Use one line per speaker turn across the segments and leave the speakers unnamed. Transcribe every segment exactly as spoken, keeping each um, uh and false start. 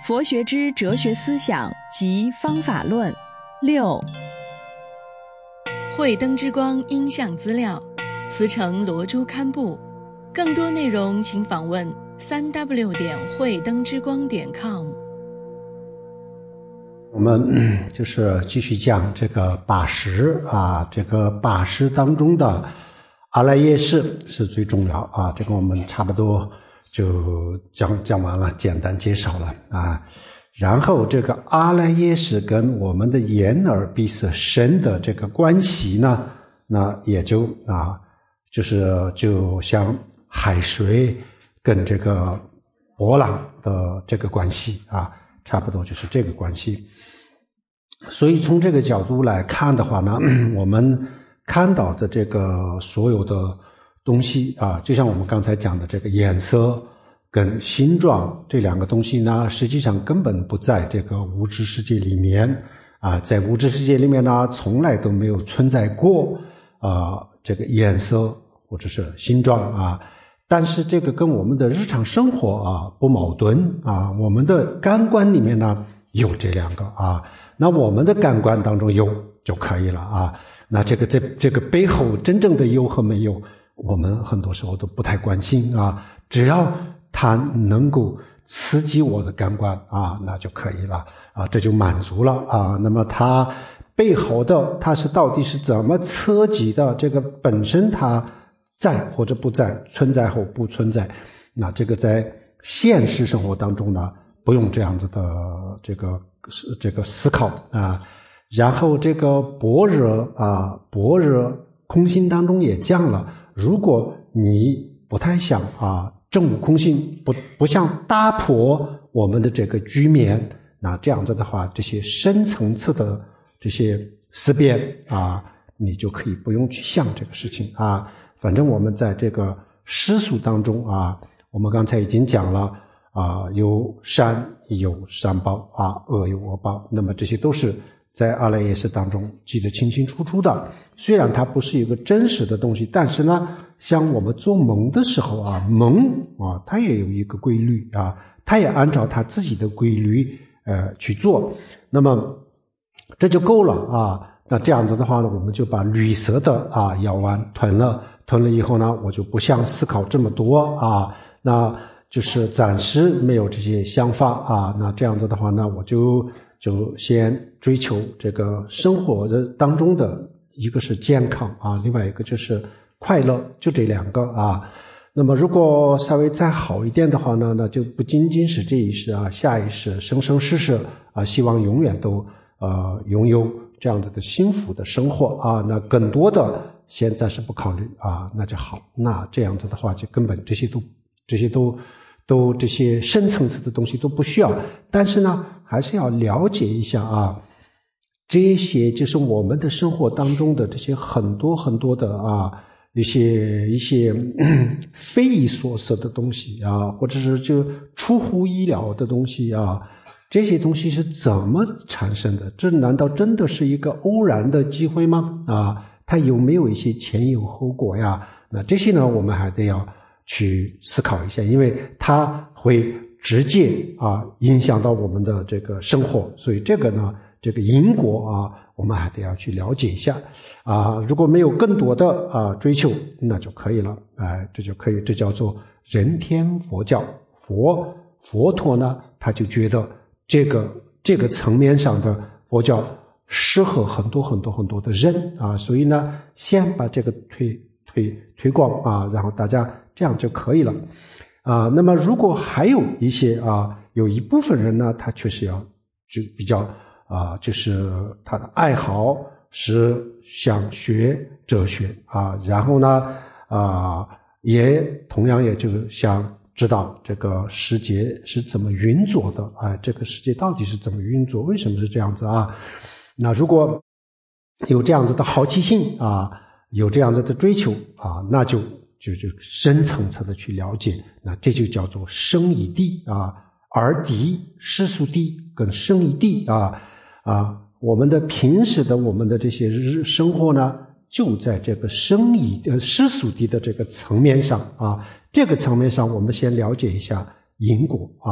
佛学之哲学思想及方法论。六、慧灯之光音像资料，慈诚罗珠刊布。更多内容请访问三 w 点慧灯之光点 com。
我们就是继续讲这个八识啊，这个八识当中的阿赖耶识是最重要啊，这个我们差不多就讲讲完了，简单介绍了啊。然后这个阿赖耶识跟我们的眼耳鼻舌身的这个关系呢，那也就啊，就是就像海水跟这个波浪的这个关系啊，差不多就是这个关系。所以从这个角度来看的话呢，我们看到的这个所有的东西啊，就像我们刚才讲的这个颜色跟形状这两个东西呢，实际上根本不在这个物质世界里面啊，在物质世界里面呢，从来都没有存在过啊这个颜色或者是形状啊。但是这个跟我们的日常生活啊不矛盾啊，我们的感官里面呢有这两个啊，那我们的感官当中有就可以了啊。那这个这这个背后真正的有和没有，我们很多时候都不太关心啊，只要它能够刺激我的感官啊，那就可以了啊，这就满足了啊。那么它背后的它是到底是怎么刺激的，这个本身它在或者不在，存在或不存在，那这个在现实生活当中呢，不用这样子的这个这个思考啊。然后这个般若啊，般若空性当中也讲了，如果你不太想啊证悟空性，不不想打破我们的这个局面，那这样子的话，这些深层次的这些思辨啊，你就可以不用去想这个事情啊。反正我们在这个世俗当中啊，我们刚才已经讲了啊，有善有善报啊，恶有恶报，那么这些都是在阿赖耶识当中记得清清楚楚的。虽然它不是一个真实的东西，但是呢，像我们做梦的时候啊，梦啊，它也有一个规律啊，它也按照它自己的规律呃去做，那么这就够了啊。那这样子的话呢，我们就把绿色的啊药丸吞了，吞了以后呢，我就不想思考这么多啊，那就是暂时没有这些想法啊。那这样子的话呢，我就就先追求这个生活的当中的一个是健康啊，另外一个就是快乐，就这两个啊。那么如果稍微再好一点的话呢，那就不仅仅是这一世啊，下一世生生世世啊，希望永远都呃拥有这样子的幸福的生活啊。那更多的现在是不考虑啊，那就好。那这样子的话，就根本这些都这些都都这些深层次的东西都不需要。但是呢，还是要了解一下啊，这些就是我们的生活当中的这些很多很多的啊一些一些匪夷所思的东西啊，或者是就出乎意料的东西啊，这些东西是怎么产生的？这难道真的是一个偶然的机会吗？啊，它有没有一些前因后果呀？那这些呢，我们还得要去思考一下，因为它会直接啊影响到我们的这个生活，所以这个呢，这个因果啊，我们还得要去了解一下啊。如果没有更多的啊追求，那就可以了，哎，这就可以，这叫做人天佛教。佛佛陀呢，他就觉得这个这个层面上的佛教适合很多很多很多的人啊，所以呢，先把这个推推推广啊，然后大家这样就可以了啊。那么如果还有一些啊，有一部分人呢，他确实要就比较啊，就是他的爱好是想学哲学啊，然后呢啊，也同样也就是想知道这个世界是怎么运作的啊，这个世界到底是怎么运作，为什么是这样子啊？那如果有这样子的好奇心啊，有这样子的追求啊，那就就就深层次的去了解，那这就叫做生一地啊，二地世俗地跟生一地啊啊，我们的平时的我们的这些日生活呢，就在这个生一呃世俗地的这个层面上啊，这个层面上我们先了解一下因果啊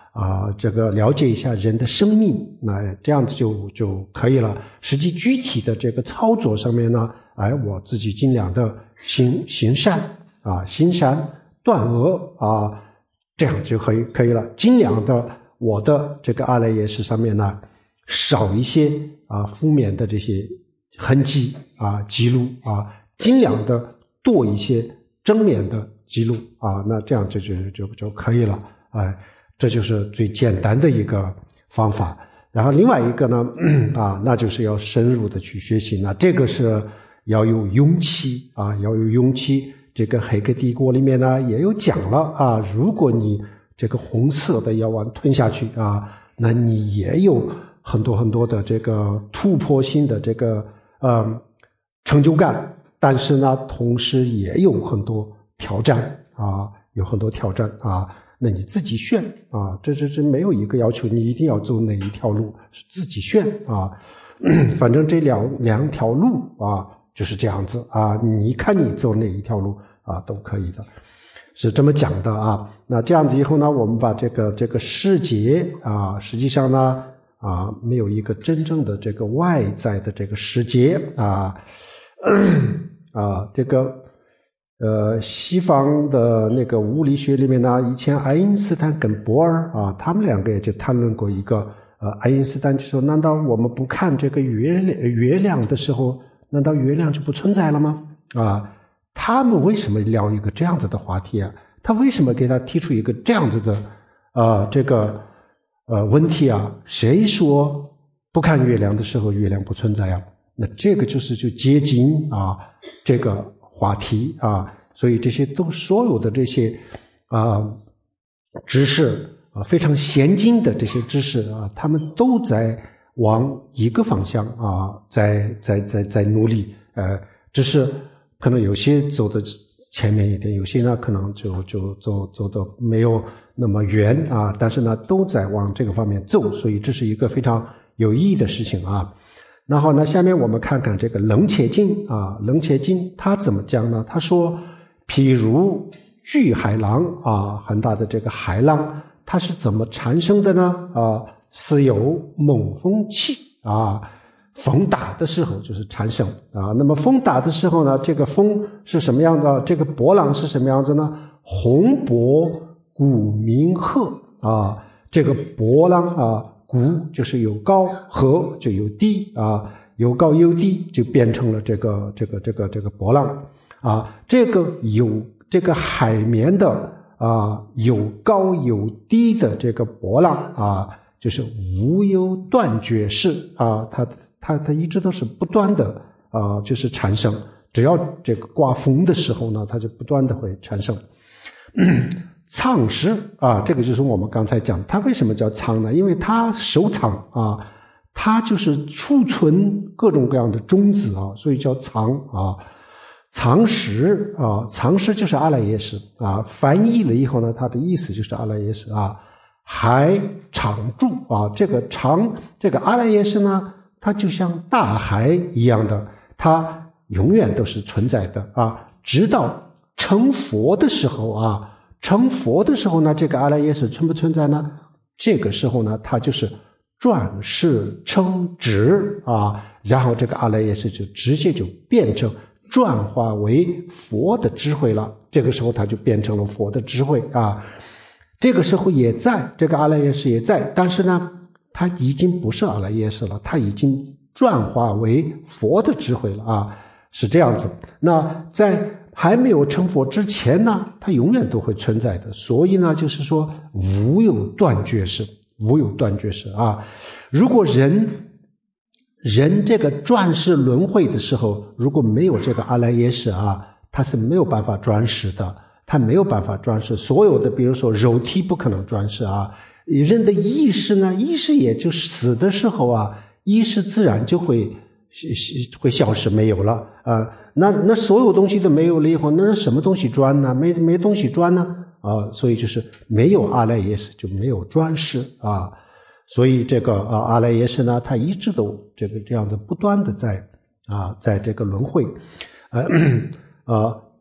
啊，这个了解一下人的生命，那这样子就就可以了。实际具体的这个操作上面呢，哎，我自己尽量的行行善啊，行善断恶啊，这样就可以可以了。尽量的我的这个阿赖耶识上面呢，少一些啊负面的这些痕迹啊记录啊，尽量的多一些正面的记录啊，那这样就就就就可以了，哎。这就是最简单的一个方法。然后另外一个呢，啊，那就是要深入的去学习。那这个是要有勇气啊，要有勇气。这个《黑客帝国》里面呢也有讲了啊，如果你这个红色的药丸吞下去啊，那你也有很多很多的这个突破性的这个呃成就感，但是呢，同时也有很多挑战啊，有很多挑战啊。那你自己选啊，这这这没有一个要求，你一定要走哪一条路，是自己选啊。反正这两两条路啊，就是这样子啊。你看你走哪一条路啊，都可以的，是这么讲的啊。那这样子以后呢，我们把这个这个世界啊，实际上呢啊，没有一个真正的这个外在的这个世界啊啊，这个。呃，西方的那个物理学里面呢，以前爱因斯坦跟波尔啊，他们两个也就谈论过一个，呃，爱因斯坦就说，难道我们不看这个月亮月亮的时候，难道月亮就不存在了吗？啊，他们为什么聊一个这样子的话题啊？他为什么给他提出一个这样子的，呃，这个呃问题啊？谁说不看月亮的时候月亮不存在啊？那这个就是就接近啊这个。话题啊，所以这些都所有的这些啊知识啊非常先进的这些知识啊，他们都在往一个方向啊，在在在在努力，呃，只是可能有些走的前面一点，有些呢可能就就走走的没有那么远啊，但是呢都在往这个方面走，所以这是一个非常有意义的事情啊。然后呢，下面我们看看这个楞伽经啊，楞伽经他怎么讲呢？他说，譬如巨海浪啊，很大的这个海浪，它是怎么产生的呢？啊，是由猛风气啊，风大的时候就是产生啊。那么风大的时候呢，这个风是什么样的？这个波浪是什么样子呢？洪波谷鸣壑啊，这个波浪啊。谷就是有高，河就有低啊，有高有低就变成了这个这个这个这个波浪啊。这个有这个海绵的啊，有高有低的这个波浪啊，就是无有断绝式啊，它它它一直都是不断的啊，就是产生。只要这个刮风的时候呢，它就不断的会产生。藏识啊，这个就是我们刚才讲，它为什么叫藏呢？因为它收藏啊，它就是储存各种各样的种子啊，所以叫藏啊。藏识啊，藏识就是阿赖耶识啊，翻译了以后呢，它的意思就是阿赖耶识啊。海常住啊，这个常这个阿赖耶识呢，它就像大海一样的，它永远都是存在的啊，直到成佛的时候啊。成佛的时候呢，这个阿赖耶识存不存在呢？这个时候呢，它就是转世成智啊，然后这个阿赖耶识就直接就变成转化为佛的智慧了。这个时候它就变成了佛的智慧啊。这个时候也在这个阿赖耶识也在，但是呢，它已经不是阿赖耶识了，它已经转化为佛的智慧了啊，是这样子。那在还没有成佛之前呢，它永远都会存在的。所以呢，就是说无有断绝式，无有断绝式啊。如果人人这个转世轮回的时候，如果没有这个阿赖耶识啊，他是没有办法转世的，他没有办法转世。所有的，比如说肉体不可能转世啊，人的意识呢，意识也就死的时候啊，意识自然就会会消失没有了啊。那那所有东西都没有了以后，那什么东西转呢？没没东西转呢啊，所以就是没有阿赖耶识就没有转世啊。所以这个啊阿赖耶识呢，它一直都这个这样子不断的在啊在这个轮回，呃呃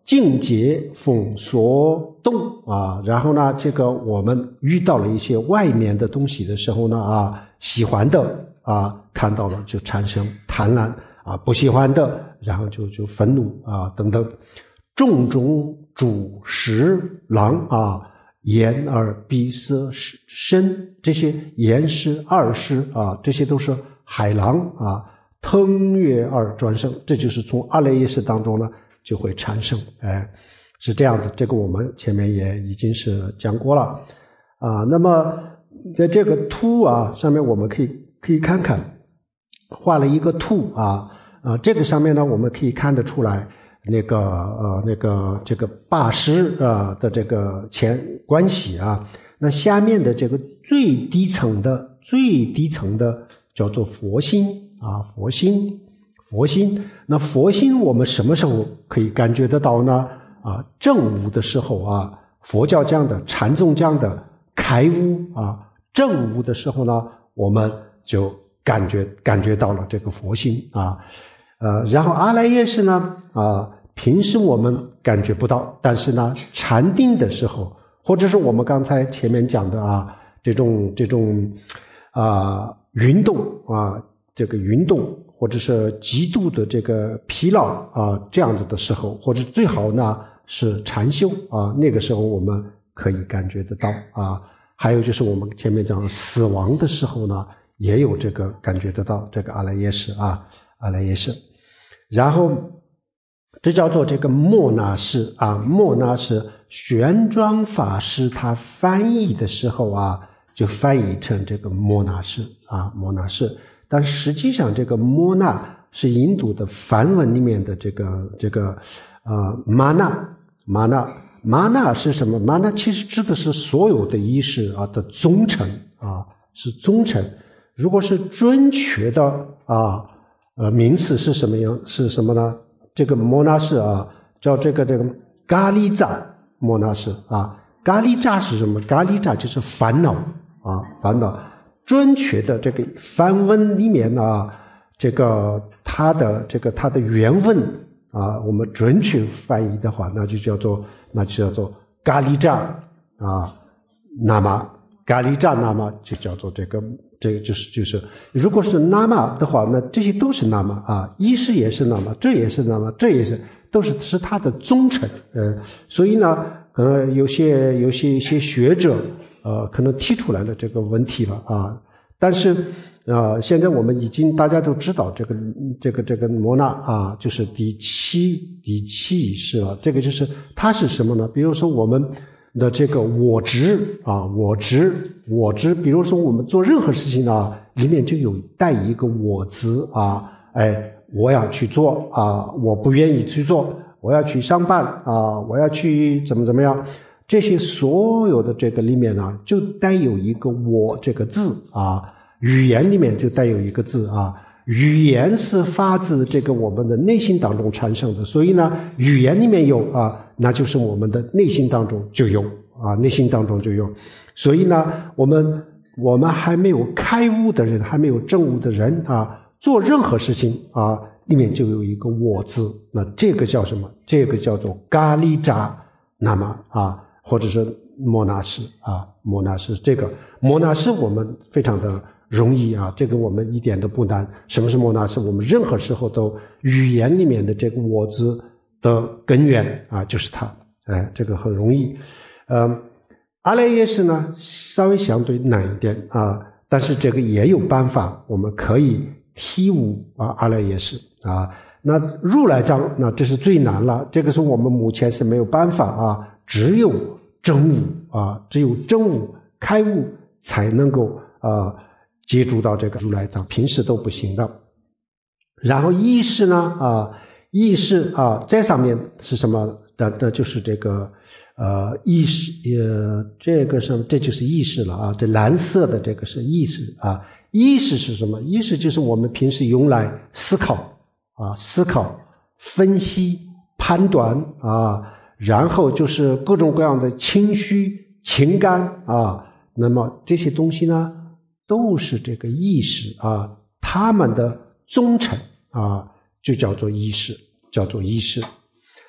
境界风所动啊，然后呢，这个我们遇到了一些外面的东西的时候呢啊，喜欢的啊看到了就产生贪婪啊，不喜欢的然后就就愤怒啊等等。种种主食狼啊，眼耳鼻舌身，这些眼识二识啊，这些都是海狼啊，腾跃而转生，这就是从阿赖耶识当中呢就会产生，哎，是这样子。这个我们前面也已经是讲过了啊。那么在这个图啊上面，我们可以可以看看，画了一个图啊啊，这个上面呢我们可以看得出来。那个呃那个这个八识啊的这个前关系啊，那下面的这个最低层的最低层的叫做佛心啊，佛心佛心。那佛心我们什么时候可以感觉得到呢？啊，正悟的时候啊，佛教讲的禅宗讲的开悟啊，正悟的时候呢，我们就感觉感觉到了这个佛心啊。呃，然后阿赖耶识呢啊。平时我们感觉不到，但是呢，禅定的时候，或者是我们刚才前面讲的啊，这种这种啊运动啊，这个运动或者是极度的这个疲劳啊，这样子的时候，或者最好呢是禅修啊，那个时候我们可以感觉得到啊。还有就是我们前面讲死亡的时候呢，也有这个感觉得到这个阿赖耶识啊，阿赖耶识，然后。这叫做这个末那识啊，末那识玄奘法师他翻译的时候啊，就翻译成这个末那识啊，末那识。但实际上这个末那是印度的梵文里面的这个这个呃玛那玛那玛那是什么？玛那其实指的是所有的意识啊的总称啊，是总称。如果是准确的啊呃名词是什么样？是什么呢？这个摩那识啊，叫这个这个咖喱扎摩那识啊，咖喱扎是什么？咖喱扎就是烦恼啊，烦恼。准确的这个梵文里面啊，这个它的这个它的原文啊，我们准确翻译的话，那就叫做那就叫做咖喱扎啊，那么咖喱扎那么就叫做这个。这个就是就是，如果是那么的话，那这些都是那么啊，意识也是那么，这也是那么，这也是都是是它的总称。呃，所以呢，可能有些有些一些学者呃，可能提出来了这个问题了啊。但是呃，现在我们已经大家都知道这个这个这个摩那啊，就是第七第七意识了。这个就是它是什么呢？比如说我们。的这个我执啊，我执我执，比如说我们做任何事情啊，里面就有带一个我字啊，哎，我要去做啊，我不愿意去做，我要去上班啊，我要去怎么怎么样，这些所有的这个里面呢，就带有一个我这个字啊，语言里面就带有一个字啊。语言是发自这个我们的内心当中产生的，所以呢，语言里面有啊，那就是我们的内心当中就有啊，内心当中就有。所以呢，我们我们还没有开悟的人，还没有证悟的人啊，做任何事情啊，里面就有一个我字，那这个叫什么？这个叫做咖喱扎，那么啊，或者是摩那识啊，摩那识，这个摩那识我们非常的。容易啊，这个我们一点都不难。什么是摩那识？我们任何时候都语言里面的这个我字的根源啊，就是它。哎，这个很容易。呃，阿赖耶识呢，稍微相对难一点啊，但是这个也有办法，我们可以体悟啊阿赖耶识啊。那如来藏，那这是最难了，这个是我们目前是没有办法啊，只有证悟啊，只有证悟开悟才能够啊。接触到这个如来藏，平时都不行的。然后意识呢啊，意识啊，在上面是什么？那那就是这个呃意识，呃，这个是这就是意识了啊。这蓝色的这个是意识啊。意识是什么？意识就是我们平时用来思考啊，思考、分析、判断啊，然后就是各种各样的情绪、情感啊。那么这些东西呢？都是这个意识啊，他们的总称啊，就叫做意识，叫做意识。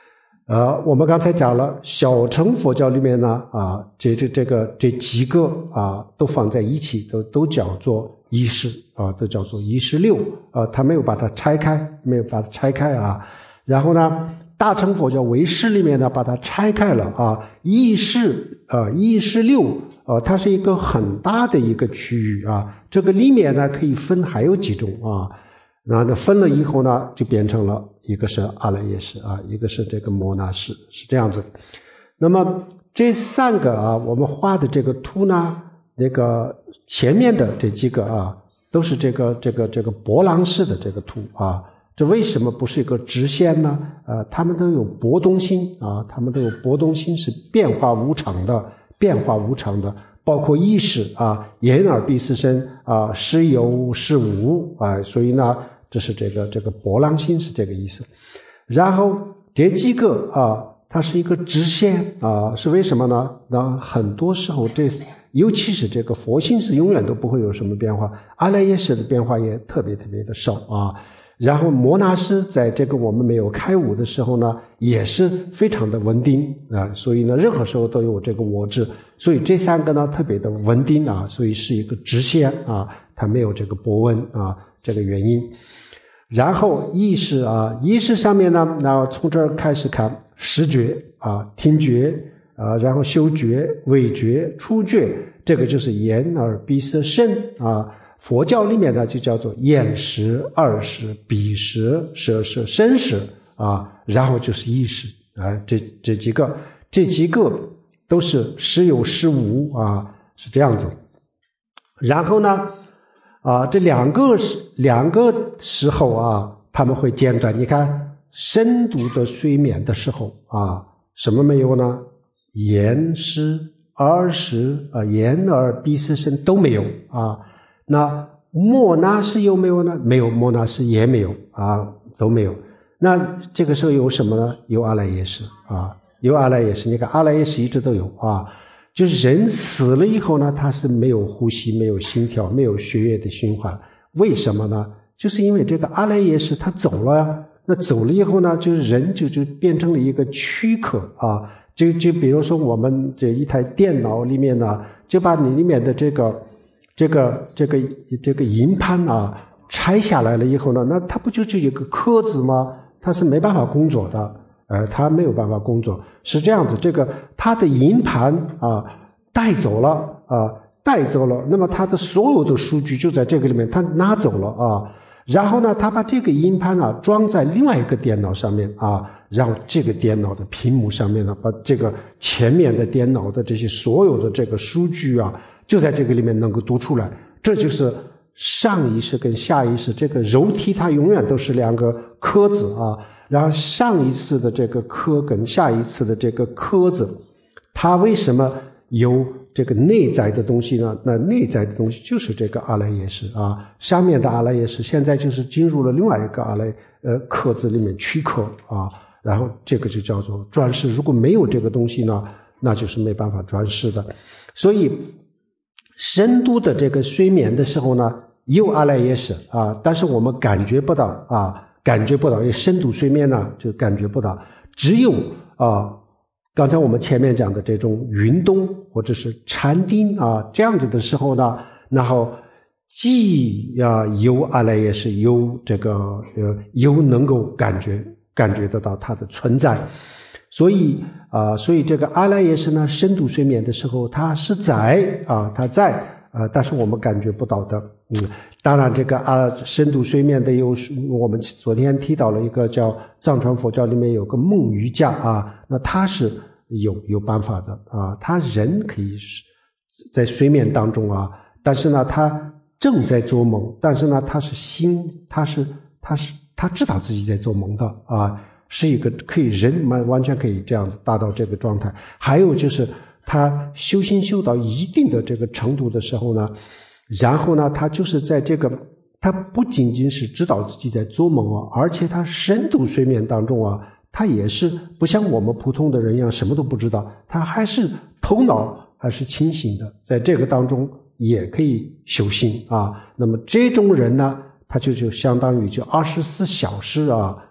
呃，我们刚才讲了，小乘佛教里面呢，啊，这这这个这几个啊，都放在一起，都都叫做一识啊，都叫做一识六啊，他没有把它拆开，没有把它拆开啊。然后呢，大乘佛教唯识里面呢，把它拆开了啊，一识啊，一识六啊，它是一个很大的一个区域啊。这个里面呢，可以分还有几种啊。那那分了以后呢，就变成了一个是阿赖耶识啊，一个是这个摩那识，是这样子。那么这三个啊，我们画的这个图呢，那个前面的这几个啊，都是这个这个这个波浪式的这个图啊。这为什么不是一个直线呢？呃，它们都有波动性啊，它们都有波动性，是变化无常的，变化无常的。包括意识啊，眼耳鼻舌身啊，是有是无啊，所以呢，这是这个这个波浪性是这个意思。然后这几个啊，它是一个直线啊，是为什么呢？那很多时候这尤其是这个佛性是永远都不会有什么变化，阿赖耶识的变化也特别特别的少啊。然后摩那识在这个我们没有开悟的时候呢，也是非常的稳定啊，所以呢，任何时候都有这个我执，所以这三个呢特别的稳定啊，所以是一个直线啊，它没有这个波纹啊，这个原因。然后意识啊，意识上面呢，那从这儿开始看视觉啊、听觉啊，然后嗅觉、味觉、触觉，这个就是眼耳鼻舌身啊。佛教里面呢就叫做眼识、耳识、鼻识、舌识、身识啊，然后就是意识啊，这这几个，这几个都是实有实无啊，是这样子。然后呢，啊，这两个两个时候啊，他们会间断。你看，深度的睡眠的时候啊，什么没有呢？眼识、耳识啊，眼耳鼻舌身都没有啊。那摩那识有没有呢？没有，摩那识也没有啊，都没有。那这个时候有什么呢？有阿赖耶识啊，有阿赖耶识。你看阿赖耶识一直都有啊，就是人死了以后呢，他是没有呼吸、没有心跳、没有血液的循环。为什么呢？就是因为这个阿赖耶识他走了呀，那走了以后呢，就是人就就变成了一个躯壳啊。就就比如说我们这一台电脑里面呢，就把你里面的这个。这个这个这个银盘啊拆下来了以后呢，那它不就就有个壳子吗？它是没办法工作的，呃，它没有办法工作，是这样子。这个它的银盘啊带走了啊，带走了，那么它的所有的数据就在这个里面，它拿走了啊。然后呢，它把这个银盘啊装在另外一个电脑上面啊，然后这个电脑的屏幕上面呢，把这个前面的电脑的这些所有的这个数据啊。就在这个里面能够读出来，这就是上意识跟下意识，这个肉体它永远都是两个壳子啊，然后上一次的这个壳跟下一次的这个壳子，它为什么有这个内在的东西呢？那内在的东西就是这个阿赖耶识啊，上面的阿赖耶识现在就是进入了另外一个阿赖呃壳子里面躯壳啊，然后这个就叫做转世。如果没有这个东西呢，那就是没办法转世的，所以。深度的这个睡眠的时候呢，有阿赖耶识啊，但是我们感觉不到啊，感觉不到，因为深度睡眠呢就感觉不到。只有啊，刚才我们前面讲的这种运动或者是禅定啊这样子的时候呢，然后既啊有阿赖耶识，有这个呃有能够感觉感觉得到它的存在。所以啊、呃，所以这个阿赖耶识呢，深度睡眠的时候，它是在啊，它在啊、呃，但是我们感觉不到的。嗯，当然这个啊，深度睡眠的有，我们昨天提到了一个叫藏传佛教里面有个梦瑜伽啊，那他是有有办法的啊，他人可以在睡眠当中啊，但是呢，他正在做梦，但是呢，他是心，他是他是他知道自己在做梦的啊。是一个可以人完完全可以这样子达到这个状态。还有就是他修心修到一定的这个程度的时候呢，然后呢他就是在这个他不仅仅是知道自己在做梦啊，而且他深度睡眠当中啊，他也是不像我们普通的人一样什么都不知道，他还是头脑还是清醒的，在这个当中也可以修心啊。那么这种人呢，他就就相当于就二十四小时啊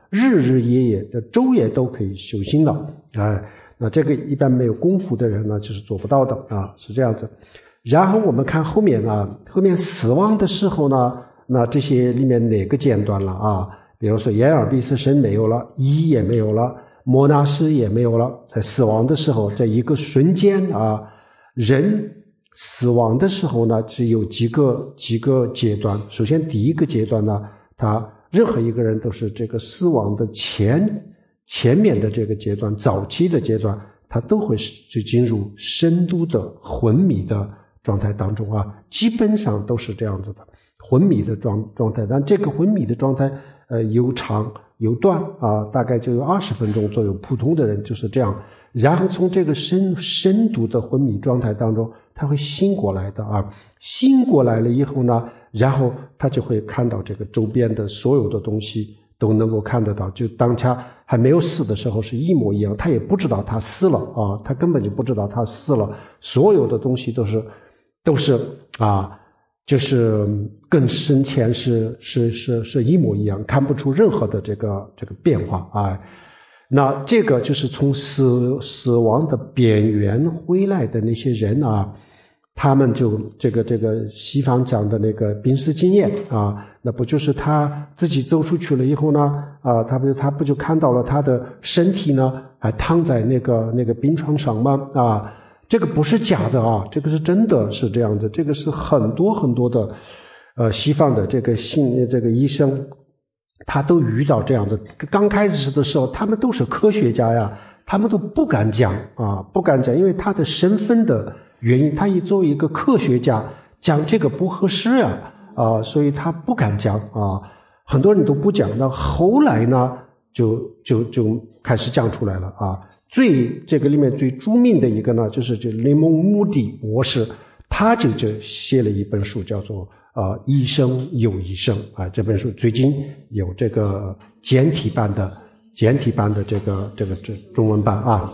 日日夜夜的昼夜都可以修心了啊。那这个一般没有功夫的人呢，就是做不到的啊，是这样子。然后我们看后面啊，后面死亡的时候呢，那这些里面哪个间断了啊？比如说眼耳鼻舌身没有了，意也没有了，摩那识也没有了，在死亡的时候，在一个瞬间啊，人死亡的时候呢，只有几个几个阶段。首先第一个阶段呢，他任何一个人都是这个死亡的前前面的这个阶段，早期的阶段，他都会去进入深度的昏迷的状态当中啊，基本上都是这样子的昏迷的状状态。但这个昏迷的状态，呃，有长有短啊，大概就有二十分钟左右。普通的人就是这样，然后从这个深深度的昏迷状态当中，他会醒过来的啊。醒过来了以后呢，然后他就会看到这个周边的所有的东西都能够看得到，就当他还没有死的时候是一模一样，他也不知道他死了啊，他根本就不知道他死了，所有的东西都是都是啊，就是跟生前是是是是一模一样，看不出任何的这个这个变化啊。那这个就是从死死亡的边缘回来的那些人啊，他们就这个这个西方讲的那个濒死经验啊，那不就是他自己走出去了以后呢啊，他不他不就看到了他的身体呢还躺在那个那个病床上吗啊？这个不是假的啊，这个是真的是这样的，这个是很多很多的呃西方的这个信这个医生他都遇到这样的。刚开始的时候他们都是科学家呀，他们都不敢讲啊，不敢讲，因为他的身份的原因，他也作为一个科学家讲这个不合适呀啊，所以他不敢讲啊，很多人都不讲。那后来呢就就就开始讲出来了啊。最这个里面最著名的一个呢，就是这雷蒙穆迪博士，他就就写了一本书，叫做啊、呃、医生有医生啊。这本书最近有这个简体版的简体版的这个这个这中文版啊。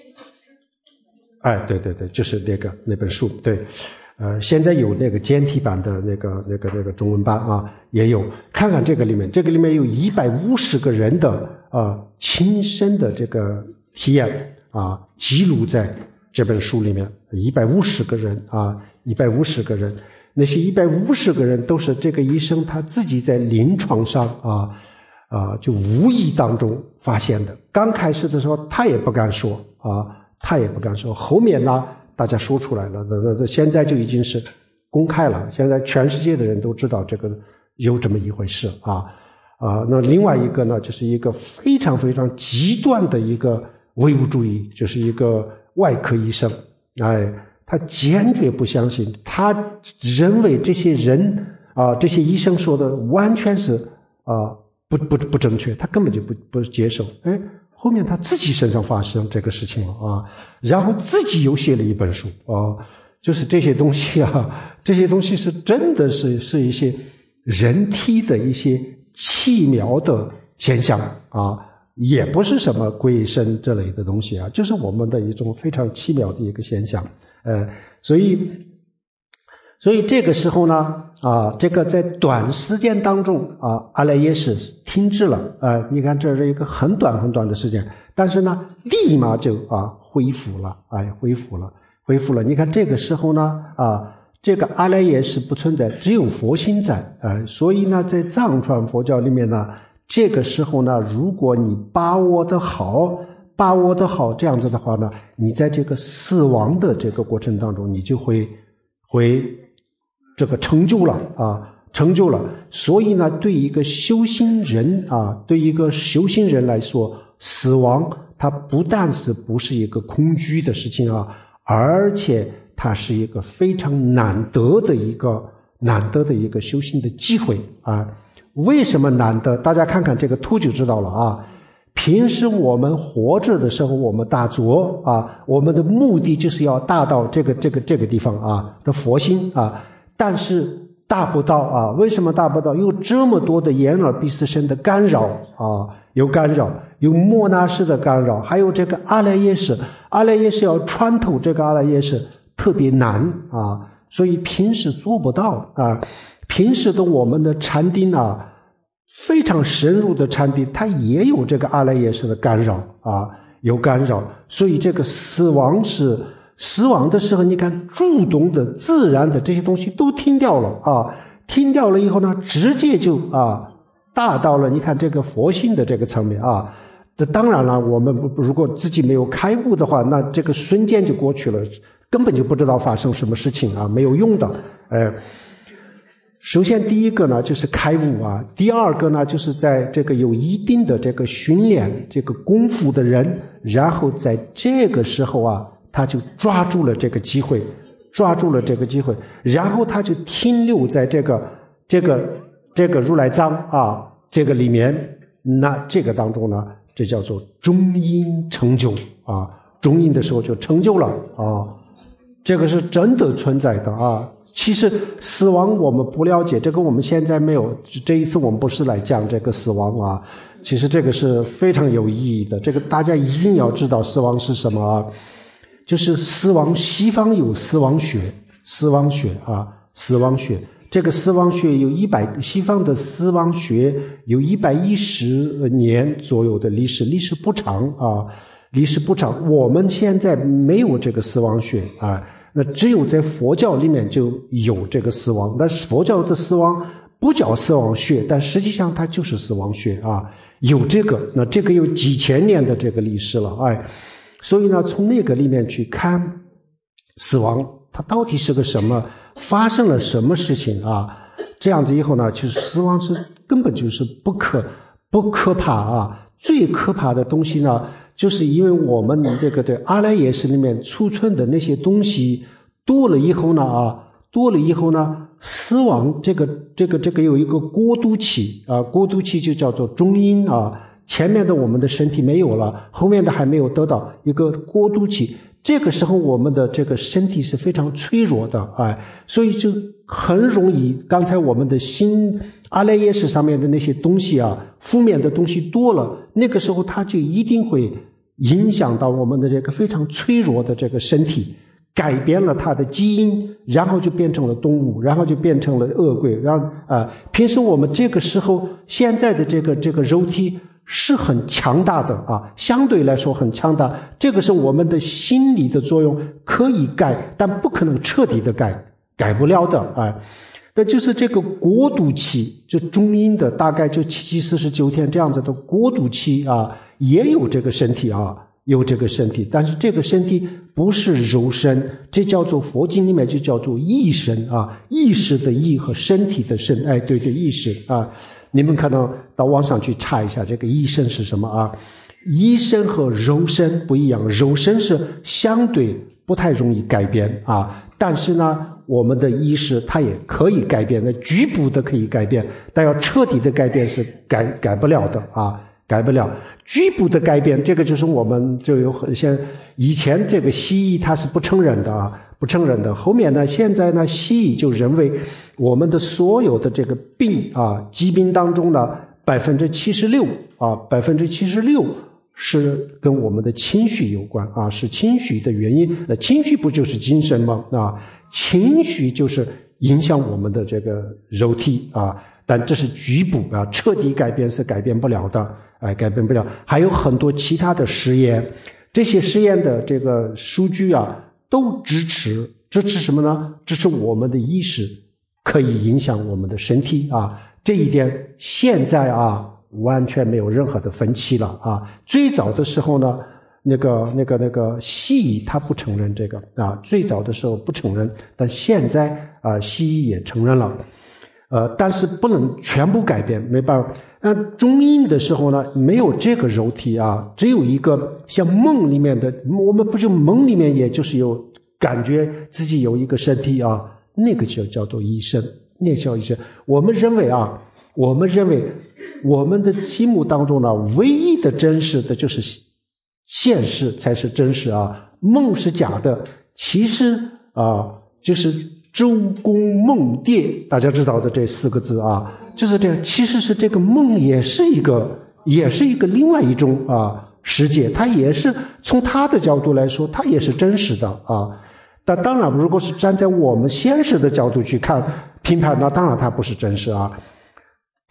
哎，对对对，就是那个那本书，对，呃，现在有那个简体版的那个那个那个中文版啊，也有。看看这个里面，这个里面有一百五十个人的啊、呃、亲身的这个体验啊，记录在这本书里面。一百五十个人啊，一百五十个人，那些一百五十个人都是这个医生他自己在临床上啊啊就无意当中发现的。刚开始的时候他也不敢说啊。他也不敢说，后面呢大家说出来了，那那现在就已经是公开了，现在全世界的人都知道这个有这么一回事啊啊。那另外一个呢，就是一个非常非常极端的一个唯物主义，就是一个外科医生，哎，他坚决不相信，他认为这些人啊，这些医生说的完全是啊不不不正确，他根本就不不接受，哎。后面他自己身上发生这个事情了啊，然后自己又写了一本书啊，就是这些东西啊，这些东西是真的是是一些人体的一些奇妙的现象啊，也不是什么鬼神之类的东西啊，就是我们的一种非常奇妙的一个现象，呃，所以。所以这个时候呢，啊，这个在短时间当中啊，阿赖耶识停滞了，啊，你看这是一个很短很短的时间，但是呢，立马就啊恢复了，哎，恢复了，恢复了。你看这个时候呢，啊，这个阿赖耶识不存在，只有佛心在，呃，所以呢，在藏传佛教里面呢，这个时候呢，如果你把握得好，把握得好，这样子的话呢，你在这个死亡的这个过程当中，你就会会。这个成就了啊，成就了。所以呢，对一个修行人啊，对一个修行人来说，死亡它不但是不是一个恐惧的事情啊，而且它是一个非常难得的一个难得的一个修行的机会啊。为什么难得？大家看看这个图就知道了啊。平时我们活着的时候，我们打坐啊，我们的目的就是要达到这个这个这个地方啊的佛心啊。但是达不到啊，为什么达不到？有这么多的眼耳鼻舌身的干扰啊，有干扰，有摩那识的干扰，还有这个阿赖耶识，阿赖耶识要穿透这个阿赖耶识特别难啊，所以平时做不到啊。平时的我们的禅定啊， 非常深入的禅定，它也有这个阿赖耶识的干扰啊，有干扰。所以这个死亡是死亡的时候，你看主动的、自然的这些东西都停掉了啊，停掉了以后呢，直接就啊大到了你看这个佛性的这个层面啊。这当然了，我们如果自己没有开悟的话，那这个瞬间就过去了，根本就不知道发生什么事情啊，没有用的。呃，首先第一个呢就是开悟啊，第二个呢就是在这个有一定的这个训练这个功夫的人，然后在这个时候啊，他就抓住了这个机会，抓住了这个机会，然后他就停留在这个这个这个如来藏啊这个里面，那这个当中呢。这叫做中阴成就啊，中阴的时候就成就了啊，这个是真的存在的啊。其实死亡我们不了解，这个我们现在没有，这一次我们不是来讲这个死亡啊，其实这个是非常有意义的，这个大家一定要知道死亡是什么啊，就是死亡，西方有死亡学，死亡学啊，死亡学。这个死亡学有一百，西方的死亡学有一百一十年左右的历史，历史不长啊，历史不长。我们现在没有这个死亡学啊，那只有在佛教里面就有这个死亡，但是佛教的死亡不叫死亡学，但实际上它就是死亡学啊，有这个，那这个有几千年的这个历史了，哎，所以呢，从那个里面去看死亡，它到底是个什么？发生了什么事情啊？这样子以后呢，其实死亡是根本就是不可不可怕啊！最可怕的东西呢，就是因为我们这个这阿赖耶识里面储存的那些东西多了以后呢啊，多了以后呢，死亡这个这个这个有一个过渡期啊，过渡期就叫做中阴啊。前面的我们的身体没有了，后面的还没有得到一个过渡期。这个时候我们的这个身体是非常脆弱的，哎，所以就很容易，刚才我们的心阿赖耶识上面的那些东西啊，负面的东西多了，那个时候它就一定会影响到我们的这个非常脆弱的这个身体，改变了它的基因，然后就变成了动物，然后就变成了恶鬼，然后啊、呃，平时我们这个时候现在的这个这个肉体是很强大的啊，相对来说很强大，这个是我们的心理的作用可以改，但不可能彻底的改，改不了的啊。那就是这个过渡期，就中阴的大概就七七四十九天这样子的过渡期啊，也有这个身体啊，有这个身体，但是这个身体不是肉身，这叫做佛经里面就叫做意身啊，意识的意和身体的身，哎，对对，意识啊。你们可能到网上去查一下这个意身是什么啊？意身和肉身不一样，肉身是相对不太容易改变啊，但是呢，我们的意识它也可以改变，那局部的可以改变，但要彻底的改变是改改不了的啊，改不了。局部的改变，这个就是我们就有很像以前这个西医它是不承认的啊。不承认的，后面呢？现在呢？西医就认为我们的所有的这个病啊，疾病当中呢，百分之七十六啊，百分之七十六是跟我们的情绪有关啊，是情绪的原因。那情绪不就是精神吗？啊，情绪就是影响我们的这个肉体啊，但这是局部啊，彻底改变是改变不了的，哎，改变不了。还有很多其他的实验，这些实验的这个数据啊。都支持支持什么呢？支持我们的意识可以影响我们的身体啊，这一点现在啊完全没有任何的分歧了啊。最早的时候呢，那个那个那个西医他不承认这个啊，最早的时候不承认，但现在啊西医也承认了。呃，但是不能全部改变，没办法。那中阴的时候呢，没有这个肉体啊，只有一个像梦里面的，我们不就梦里面，也就是有感觉自己有一个身体啊，那个就叫做意身，那个叫意身。我们认为啊，我们认为我们的心目当中呢，唯一的真实的就是现实才是真实啊，梦是假的。其实啊，就是周公梦蝶，大家知道的这四个字啊，就是这样。其实是这个梦也是一个，也是一个另外一种啊世界，它也是从他的角度来说，它也是真实的啊。但当然，如果是站在我们现实的角度去看评判，那当然它不是真实啊。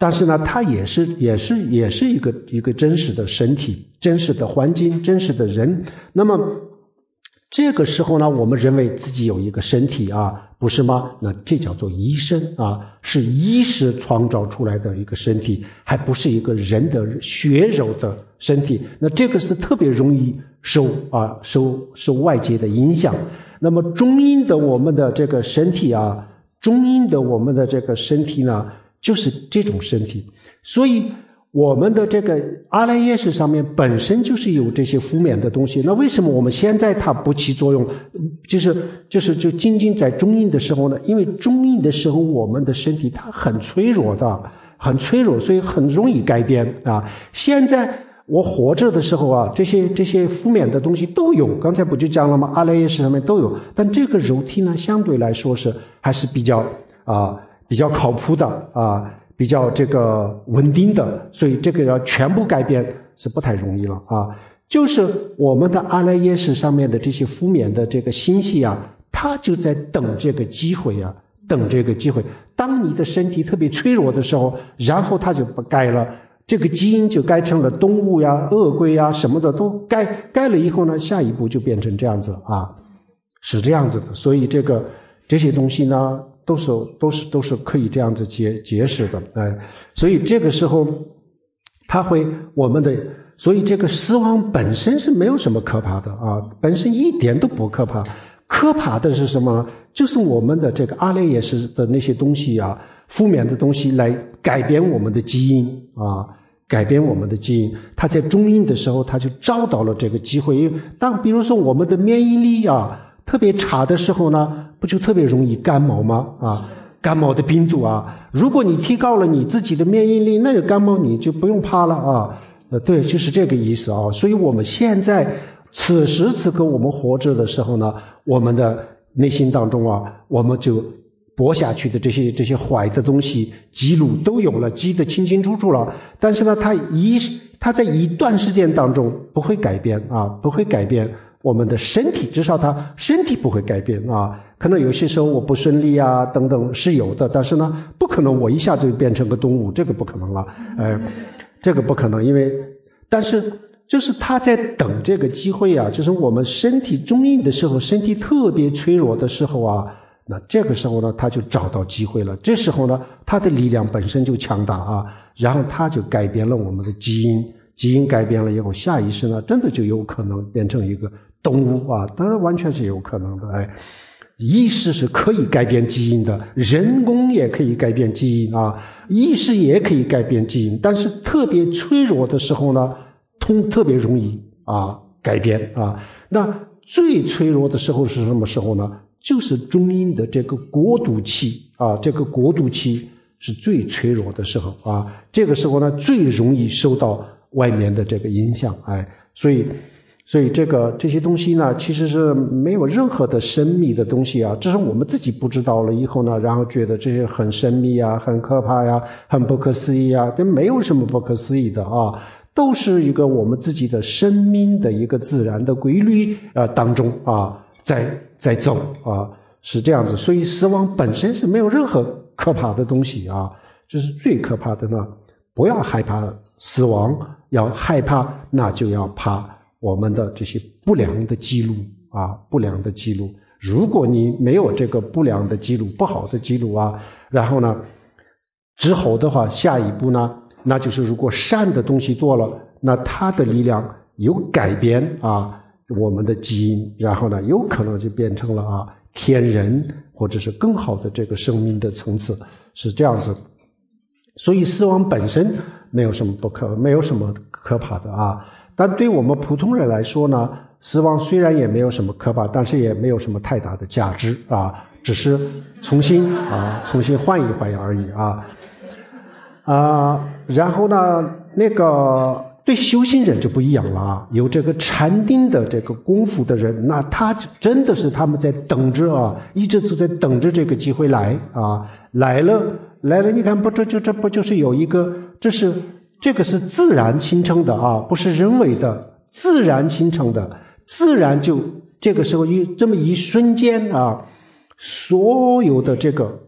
但是呢，它也是也是也是一个一个真实的身体、真实的环境、真实的人。那么这个时候呢，我们认为自己有一个身体啊，不是吗？那这叫做医生啊，是医师创造出来的一个身体，还不是一个人的血肉的身体。那这个是特别容易受啊受受外界的影响。那么中阴的我们的这个身体啊，中阴的我们的这个身体呢，就是这种身体。所以我们的这个阿赖耶识上面本身就是有这些负面的东西，那为什么我们现在它不起作用？就是就是就仅仅在中阴的时候呢？因为中阴的时候我们的身体它很脆弱的，很脆弱，所以很容易改变啊。现在我活着的时候啊，这些这些负面的东西都有，刚才不就讲了吗？阿赖耶识上面都有，但这个肉体呢，相对来说是还是比较啊比较靠谱的啊。比较这个稳定的，所以这个要全部改变是不太容易了啊。就是我们的阿赖耶识上面的这些负面的这个信息啊，它就在等这个机会啊，等这个机会。当你的身体特别脆弱的时候，然后它就不改了，这个基因就改成了动物呀、恶鬼呀什么的都改，改了以后呢，下一步就变成这样子啊，是这样子的。所以这个这些东西呢，都是都是都是可以这样子解解释的，哎，所以这个时候，它会我们的，所以这个死亡本身是没有什么可怕的啊，本身一点都不可怕，可怕的是什么呢？就是我们的这个阿赖耶识的那些东西啊，负面的东西来改变我们的基因啊，改变我们的基因。它在中阴的时候，它就找到了这个机会，因为当比如说我们的免疫力啊特别差的时候呢，不就特别容易感冒吗？啊，感冒的病毒啊，如果你提高了你自己的免疫力，那个感冒你就不用怕了啊。呃，对，就是这个意思啊。所以我们现在此时此刻我们活着的时候呢，我们的内心当中啊，我们就播下去的这些这些坏的东西记录都有了，记得清清楚楚了。但是呢，它一它在一段时间当中不会改变啊，不会改变。我们的身体，至少它身体不会改变啊。可能有些时候我不顺利啊，等等是有的，但是呢，不可能我一下子就变成个动物，这个不可能了，哎，这个不可能，因为，但是就是他在等这个机会啊，就是我们身体中阴的时候，身体特别脆弱的时候啊，那这个时候呢，他就找到机会了。这时候呢，他的力量本身就强大啊，然后他就改变了我们的基因。基因改变了以后，下意识呢，真的就有可能变成一个动物啊，当然完全是有可能的。哎，意识是可以改变基因的，人工也可以改变基因啊，意识也可以改变基因，但是特别脆弱的时候呢，通特别容易啊改变啊。那最脆弱的时候是什么时候呢？就是中阴的这个过渡期啊，这个过渡期是最脆弱的时候啊，这个时候呢，最容易受到外面的这个影响，哎，所以，所以这个这些东西呢，其实是没有任何的神秘的东西啊，只是我们自己不知道了以后呢，然后觉得这些很神秘啊，很可怕呀，很不可思议啊，这没有什么不可思议的啊，都是一个我们自己的生命的一个自然的规律啊当中啊，在在走啊，是这样子，所以死亡本身是没有任何可怕的东西啊，这是最可怕的呢，不要害怕死亡，要害怕，那就要怕我们的这些不良的记录啊，不良的记录。如果你没有这个不良的记录，不好的记录啊，然后呢，之后的话，下一步呢，那就是如果善的东西多了，那它的力量有改变啊，我们的基因，然后呢，有可能就变成了啊天人，或者是更好的这个生命的层次，是这样子。所以死亡本身没有什么不可，没有什么可怕的啊。但对我们普通人来说呢，死亡虽然也没有什么可怕，但是也没有什么太大的价值啊，只是重新啊，重新换一换而已啊。啊，然后呢，那个对修行人就不一样了啊，有这个禅定的这个功夫的人，那他真的是他们在等着啊，一直都在等着这个机会来啊，来了。来了，你看不，这就这不就是有一个，这是这个是自然形成的啊，不是人为的，自然形成的，自然就这个时候一这么一瞬间啊，所有的这个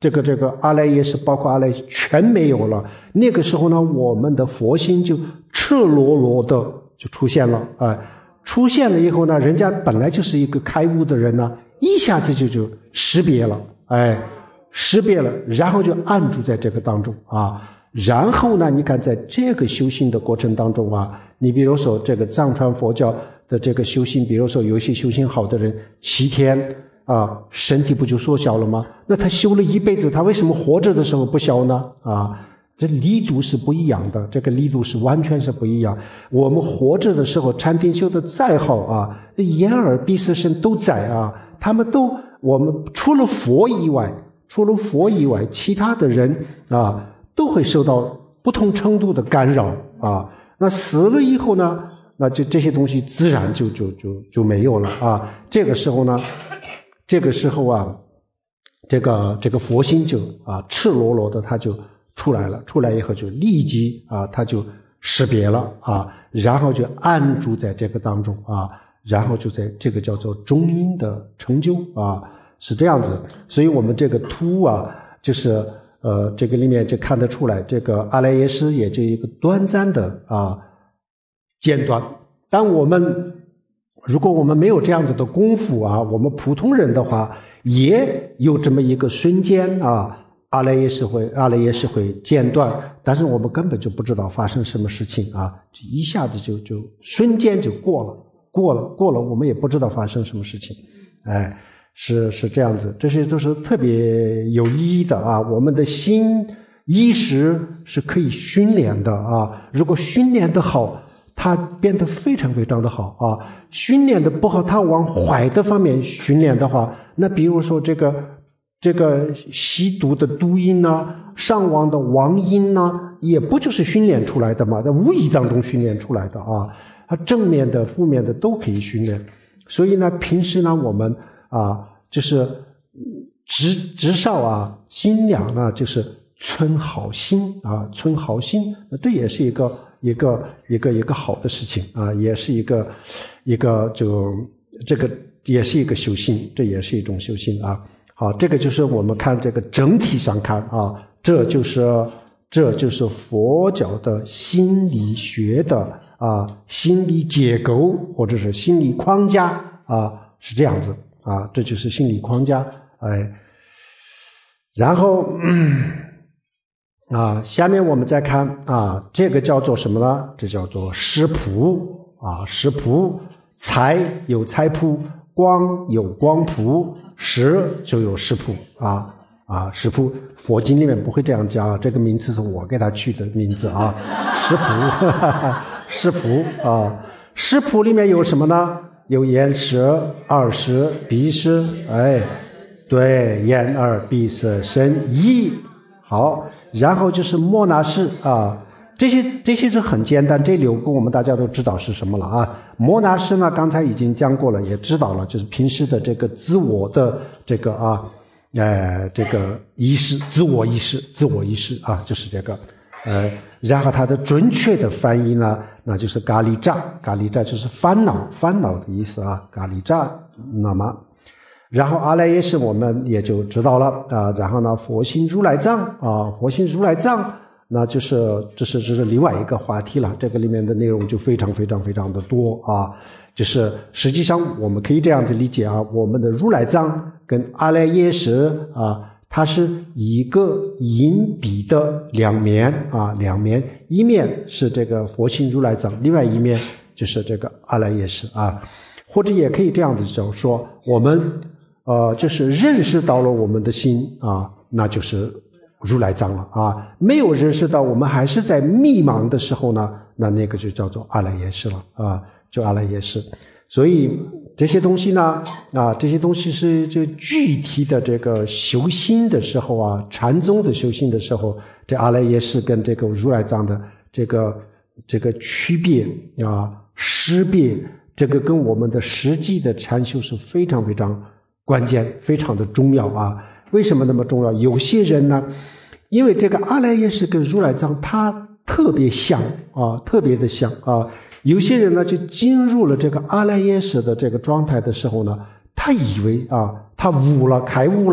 这个这个阿赖耶识包括阿赖耶识全没有了，那个时候呢，我们的佛心就赤裸裸的就出现了啊、呃，出现了以后呢，人家本来就是一个开悟的人呢，一下子就就识别了，哎，识别了，然后就按住在这个当中啊。然后呢，你看在这个修行的过程当中啊，你比如说这个藏传佛教的这个修行，比如说有一些修行好的人，七天啊，身体不就缩小了吗？那他修了一辈子，他为什么活着的时候不消呢？啊，这力度是不一样的，这个力度是完全是不一样。我们活着的时候，禅定修的再好啊，眼耳鼻舌身都在啊，他们都我们除了佛以外，除了佛以外，其他的人啊都会受到不同程度的干扰啊。那死了以后呢，那就这些东西自然就就就就没有了啊。这个时候呢，这个时候啊，这个这个佛心就啊赤裸裸的它就出来了，出来以后就立即啊它就识别了啊，然后就安住在这个当中啊，然后就在这个叫做中阴的成就啊，是这样子。所以我们这个图啊，就是呃这个里面就看得出来，这个阿赖耶识也就一个短暂的啊间断。当我们如果我们没有这样子的功夫啊，我们普通人的话也有这么一个瞬间啊，阿赖耶识会阿赖耶识会间断，但是我们根本就不知道发生什么事情啊，就一下子就就瞬间就过了过了过了，我们也不知道发生什么事情。哎，是是这样子，这些都是特别有意义的啊。我们的心意识是可以训练的啊，如果训练的好，它变得非常非常的好啊。训练的不好，它往坏的方面训练的话，那比如说这个这个吸毒的毒瘾呢，上网的网瘾呢，也不就是训练出来的嘛，在无意当中训练出来的啊。它正面的负面的都可以训练。所以呢，平时呢我们啊就是至至少啊尽量呢就是存好心啊，存好心，这也是一个一个一个一个好的事情啊，也是一个一个就这个也是一个修行，这也是一种修行啊。好，这个就是我们看这个整体上看啊，这就是这就是佛教的心理学的啊心理结构或者是心理框架啊，是这样子啊，这就是心理框架。哎，然后嗯啊，下面我们再看啊，这个叫做什么呢？这叫做识谱啊，识谱，财有财谱，光有光谱，识就有识谱啊啊，识谱。佛经里面不会这样讲，这个名词是我给他取的名字啊，识谱，识谱啊，识谱里面有什么呢？有眼识、耳识、鼻识，哎，对，眼耳鼻舌身意。好，然后就是莫那识啊，这些这些是很简单，这六个我们大家都知道是什么了啊。莫那识呢，刚才已经讲过了，也知道了，就是平时的这个自我的这个啊，呃，这个意识，自我意识，自我意识啊，就是这个，呃，然后它的准确的翻译呢，那就是咖喱炸，咖喱炸就是烦恼，烦恼的意思啊，咖喱炸，那么。然后阿赖耶识我们也就知道了啊，然后呢，佛心如来藏啊，佛心如来藏，那就是这是这是另外一个话题了，这个里面的内容就非常非常非常的多啊，就是实际上我们可以这样子理解啊，我们的如来藏跟阿赖耶识啊，它是一个银币的两面啊，两面，一面是这个佛心如来藏，另外一面就是这个阿赖耶识啊，或者也可以这样子讲说，我们呃，就是认识到了我们的心啊，那就是如来藏了啊。没有认识到，我们还是在迷茫的时候呢，那那个就叫做阿赖耶识了啊，就阿赖耶识。所以这些东西呢，啊，这些东西是就具体的这个修心的时候啊，禅宗的修心的时候，这阿赖耶识跟这个如来藏的这个这个区别啊，识别，这个跟我们的实际的禅修是非常非常关键，非常的重要啊！为什么那么重要？有些人呢，因为这个阿赖耶识跟如来藏它特别像啊，特别的像啊。有些人呢，就进入了这个阿赖耶识的这个状态的时候呢，他以为啊，他悟了，开悟了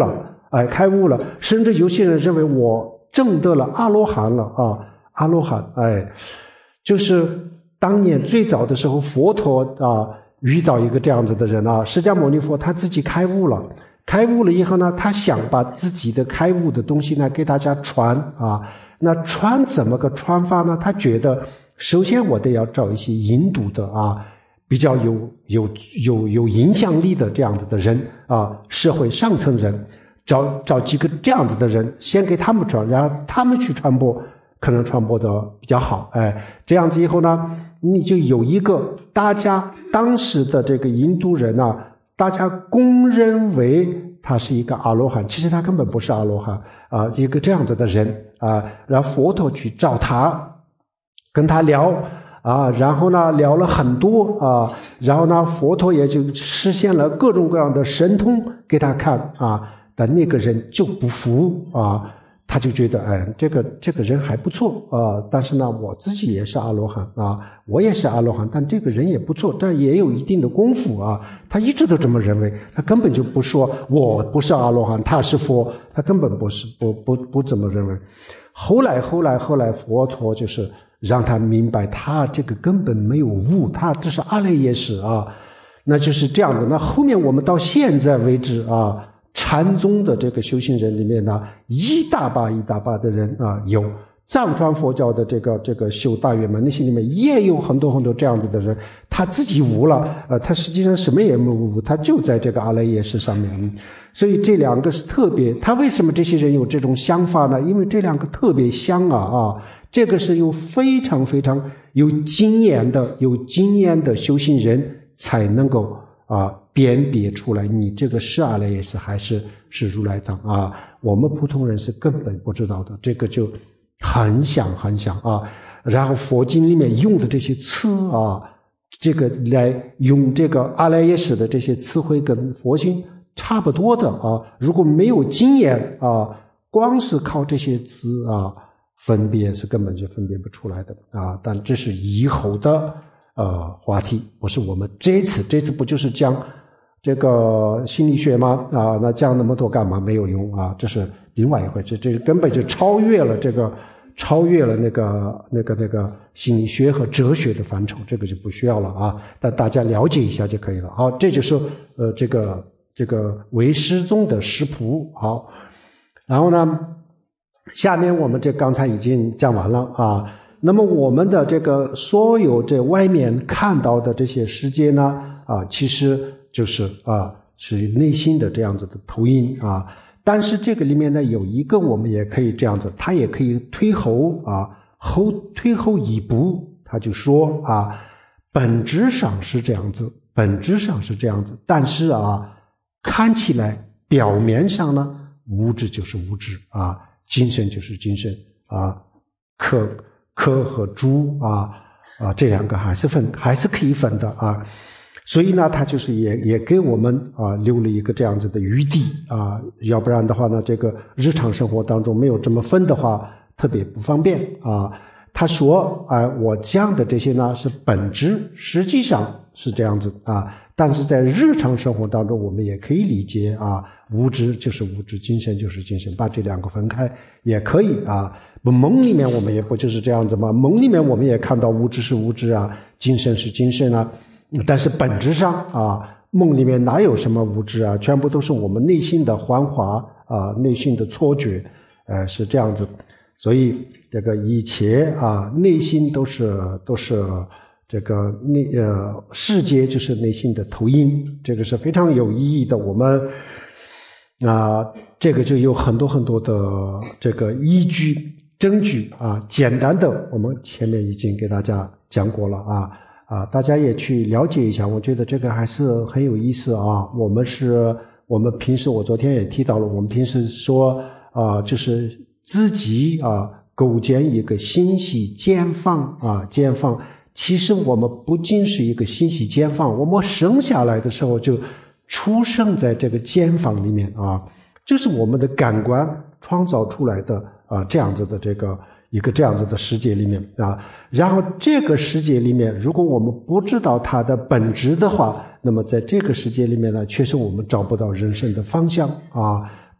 哎，开悟了，甚至有些人认为我证得了阿罗汉了啊，阿罗汉，哎，就是当年最早的时候，佛陀啊遇到一个这样子的人啊，释迦牟尼佛他自己开悟了，开悟了以后呢，他想把自己的开悟的东西呢给大家传啊，那传怎么个传法呢？他觉得首先我得要找一些引导的啊。比较有有有有影响力的这样子的人啊，社会上层人，找找几个这样子的人，先给他们传，然后他们去传播，可能传播的比较好。哎，这样子以后呢，你就有一个大家当时的这个印度人啊，大家公认为他是一个阿罗汉，其实他根本不是阿罗汉啊，一个这样子的人啊，然后佛陀去找他，跟他聊。啊，然后呢，聊了很多啊，然后呢，佛陀也就实现了各种各样的神通给他看啊，但那个人就不服啊，他就觉得哎，这个这个人还不错啊，但是呢，我自己也是阿罗汉啊，我也是阿罗汉，但这个人也不错，但也有一定的功夫啊，他一直都这么认为，他根本就不说我不是阿罗汉，他是佛，他根本不是不不不这么认为。后来后来后来，佛陀就是让他明白，他这个根本没有悟，他这是阿赖耶识啊，那就是这样子。那后面我们到现在为止啊，禅宗的这个修行人里面呢，一大把一大把的人啊，有藏传佛教的这个这个修大圆满那些里面也有很多很多这样子的人，他自己悟了，呃，他实际上什么也没悟，他就在这个阿赖耶识上面。所以这两个是特别，他为什么这些人有这种想法呢？因为这两个特别像啊啊，这个是有非常非常有经验的、有经验的修行人才能够啊辨别出来，你这个是阿赖耶识还是是如来藏啊？我们普通人是根本不知道的，这个就很像很像啊。然后佛经里面用的这些词啊，这个来用这个阿赖耶识的这些词汇跟佛经差不多的啊，如果没有经验啊，光是靠这些词啊，分别是根本就分别不出来的啊。但这是以后的呃话题，不是我们这次这次不就是讲这个心理学吗？啊，那讲那么多干嘛？没有用啊，这是另外一回事，这根本就超越了这个超越了那个那个那个心理学和哲学的范畴，这个就不需要了啊。但大家了解一下就可以了。好，这就是呃这个。这个唯识宗的识谱。好，然后呢，下面我们这刚才已经讲完了啊。那么我们的这个所有这外面看到的这些世界呢，啊，其实就是啊，属于内心的这样子的投影啊。但是这个里面呢，有一个我们也可以这样子，它也可以推后啊，后推后一步，他就说啊，本质上是这样子，本质上是这样子，但是啊。看起来表面上呢，物质就是物质啊，精神就是精神啊，客客和主啊啊这两个还是分还是可以分的啊，所以呢，他就是也也给我们啊留了一个这样子的余地啊，要不然的话呢，这个日常生活当中没有这么分的话，特别不方便啊。他说啊，我讲的这些呢是本质，实际上是这样子啊。但是在日常生活当中，我们也可以理解啊，物质就是物质，精神就是精神，把这两个分开也可以啊。不，梦里面我们也不就是这样子吗？梦里面我们也看到物质是物质啊，精神是精神啊，但是本质上啊，梦里面哪有什么物质啊？全部都是我们内心的幻化啊，内心的错觉，呃，是这样子。所以这个一切啊，内心都是都是。这个内呃世界就是内心的投影，这个是非常有意义的。我们啊、呃，这个就有很多很多的这个依据证据啊，简单的我们前面已经给大家讲过了啊啊，大家也去了解一下，我觉得这个还是很有意思啊。我们是我们平时我昨天也提到了，我们平时说啊，就是自己啊构建一个信息茧房啊茧房。其实我们不仅是一个信息茧房，我们生下来的时候就出生在这个茧房里面啊，就是我们的感官创造出来的啊这样子的这个一个这样子的世界里面啊。然后这个世界里面，如果我们不知道它的本质的话，那么在这个世界里面呢，确实我们找不到人生的方向啊。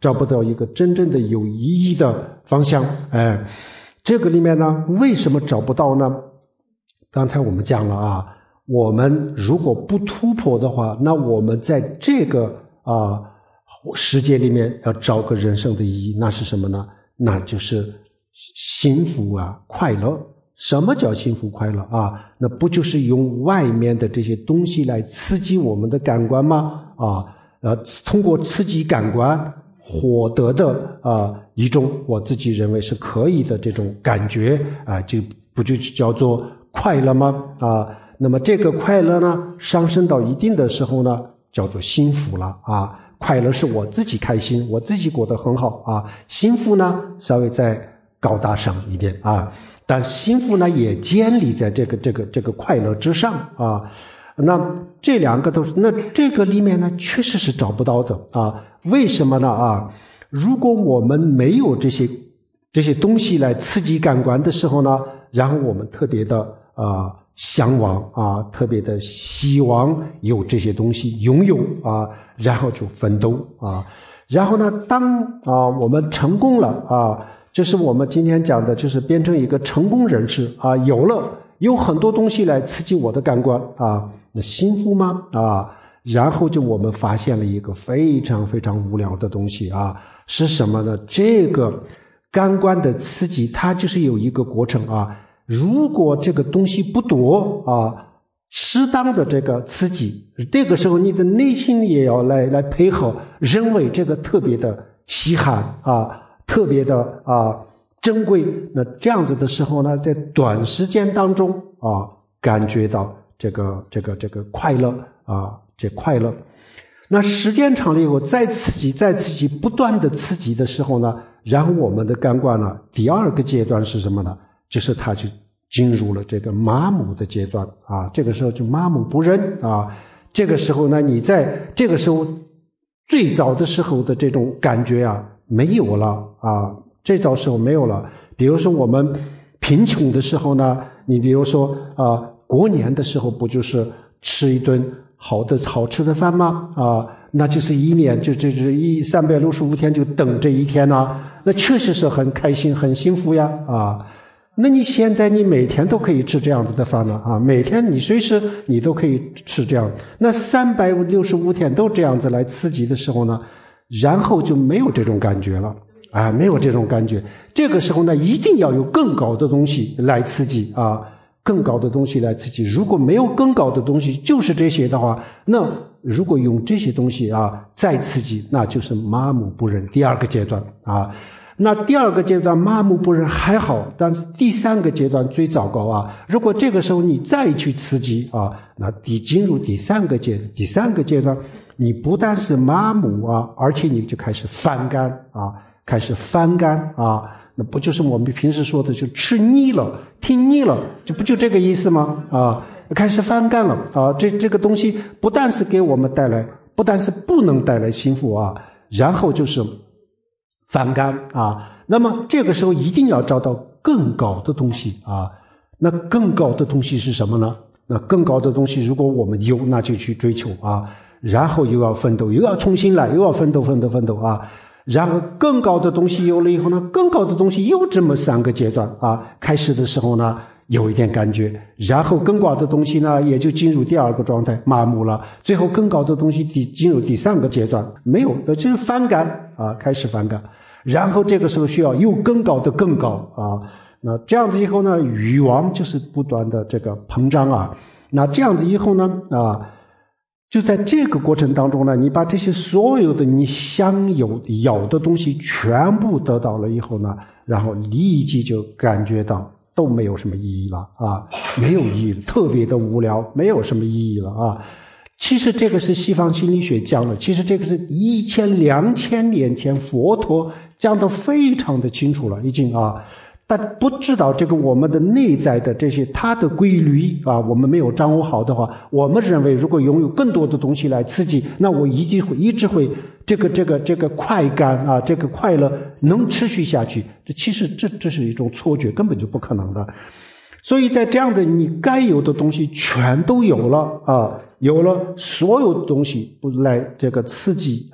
找不到一个真正的有意义的方向。哎，这个里面呢，为什么找不到呢？刚才我们讲了啊，我们如果不突破的话，那我们在这个啊世界里面要找个人生的意义，那是什么呢？那就是幸福啊，快乐。什么叫幸福快乐啊？那不就是用外面的这些东西来刺激我们的感官吗？啊，呃，通过刺激感官获得的啊一种我自己认为是可以的这种感觉啊，就不就叫做快乐吗？啊，那么这个快乐呢，上升到一定的时候呢，叫做幸福了啊。快乐是我自己开心，我自己过得很好啊。幸福呢，稍微再高大上一点啊。但幸福呢，也建立在这个这个这个快乐之上啊。那这两个都是，那这个里面呢，确实是找不到的啊。为什么呢啊？如果我们没有这些这些东西来刺激感官的时候呢，然后我们特别的啊向往啊，特别的希望有这些东西拥有啊，然后就奋斗啊。然后呢，当啊我们成功了啊。就是我们今天讲的，就是变成一个成功人士啊，有了有很多东西来刺激我的感官啊，那幸福吗？啊，然后就我们发现了一个非常非常无聊的东西啊，是什么呢？这个感官的刺激，它就是有一个过程啊。如果这个东西不多啊，适当的这个刺激，这个时候你的内心也要来来配合，认为这个特别的稀罕啊。特别的啊珍贵，那这样子的时候呢，在短时间当中啊，感觉到这个这个这个快乐啊，这快乐。那时间长了以后，再刺激，再刺激，不断的刺激的时候呢，然后我们的感官呢，第二个阶段是什么呢？就是它就进入了这个麻木的阶段啊，这个时候就麻木不仁啊。这个时候呢，你在这个时候最早的时候的这种感觉啊。没有了啊，这早时候没有了。比如说我们贫穷的时候呢，你比如说啊，过年的时候不就是吃一顿好的好吃的饭吗？啊，那就是一年就就是一三百六十五天就等这一天啊，那确实是很开心很幸福呀啊。那你现在你每天都可以吃这样子的饭了啊，每天你随时你都可以吃这样，那三百六十五天都这样子来刺激的时候呢？然后就没有这种感觉了啊，没有这种感觉。这个时候呢，一定要有更高的东西来刺激啊，更高的东西来刺激。如果没有更高的东西，就是这些的话，那如果用这些东西啊再刺激，那就是麻木不仁。第二个阶段啊，那第二个阶段麻木不仁还好，但是第三个阶段最糟糕啊！如果这个时候你再去刺激啊，那第进入第三个阶第三个阶段。你不但是麻木啊，而且你就开始反感啊，开始反感啊，那不就是我们平时说的就吃腻了、听腻了，这不就这个意思吗？啊，开始反感了啊，这这个东西不但是给我们带来，不但是不能带来幸福啊，然后就是反感啊。那么这个时候一定要找到更高的东西啊，那更高的东西是什么呢？那更高的东西，如果我们有，那就去追求啊。然后又要奋斗，又要重新来，又要奋斗奋斗奋斗啊！然后更高的东西有了以后呢，更高的东西又这么三个阶段啊。开始的时候呢，有一点感觉，然后更高的东西呢，也就进入第二个状态，麻木了。最后更高的东西第进入第三个阶段，没有，就是反感啊，开始反感。然后这个时候需要又更高的更高啊。那这样子以后呢，欲望就是不断的这个膨胀啊。那这样子以后呢，啊。就在这个过程当中呢，你把这些所有的你想有要的东西全部得到了以后呢，然后立即就感觉到都没有什么意义了啊，没有意义，特别的无聊，没有什么意义了啊。其实这个是西方心理学讲的，其实这个是一千两千年前佛陀讲得非常的清楚了，已经啊。但不知道这个我们的内在的这些它的规律啊，我们没有掌握好的话，我们认为如果拥有更多的东西来刺激，那我一定会一直会这个这个这个快感啊，这个快乐能持续下去。这其实这这是一种错觉，根本就不可能的。所以在这样的你该有的东西全都有了啊，有了所有东西不来这个刺激啊，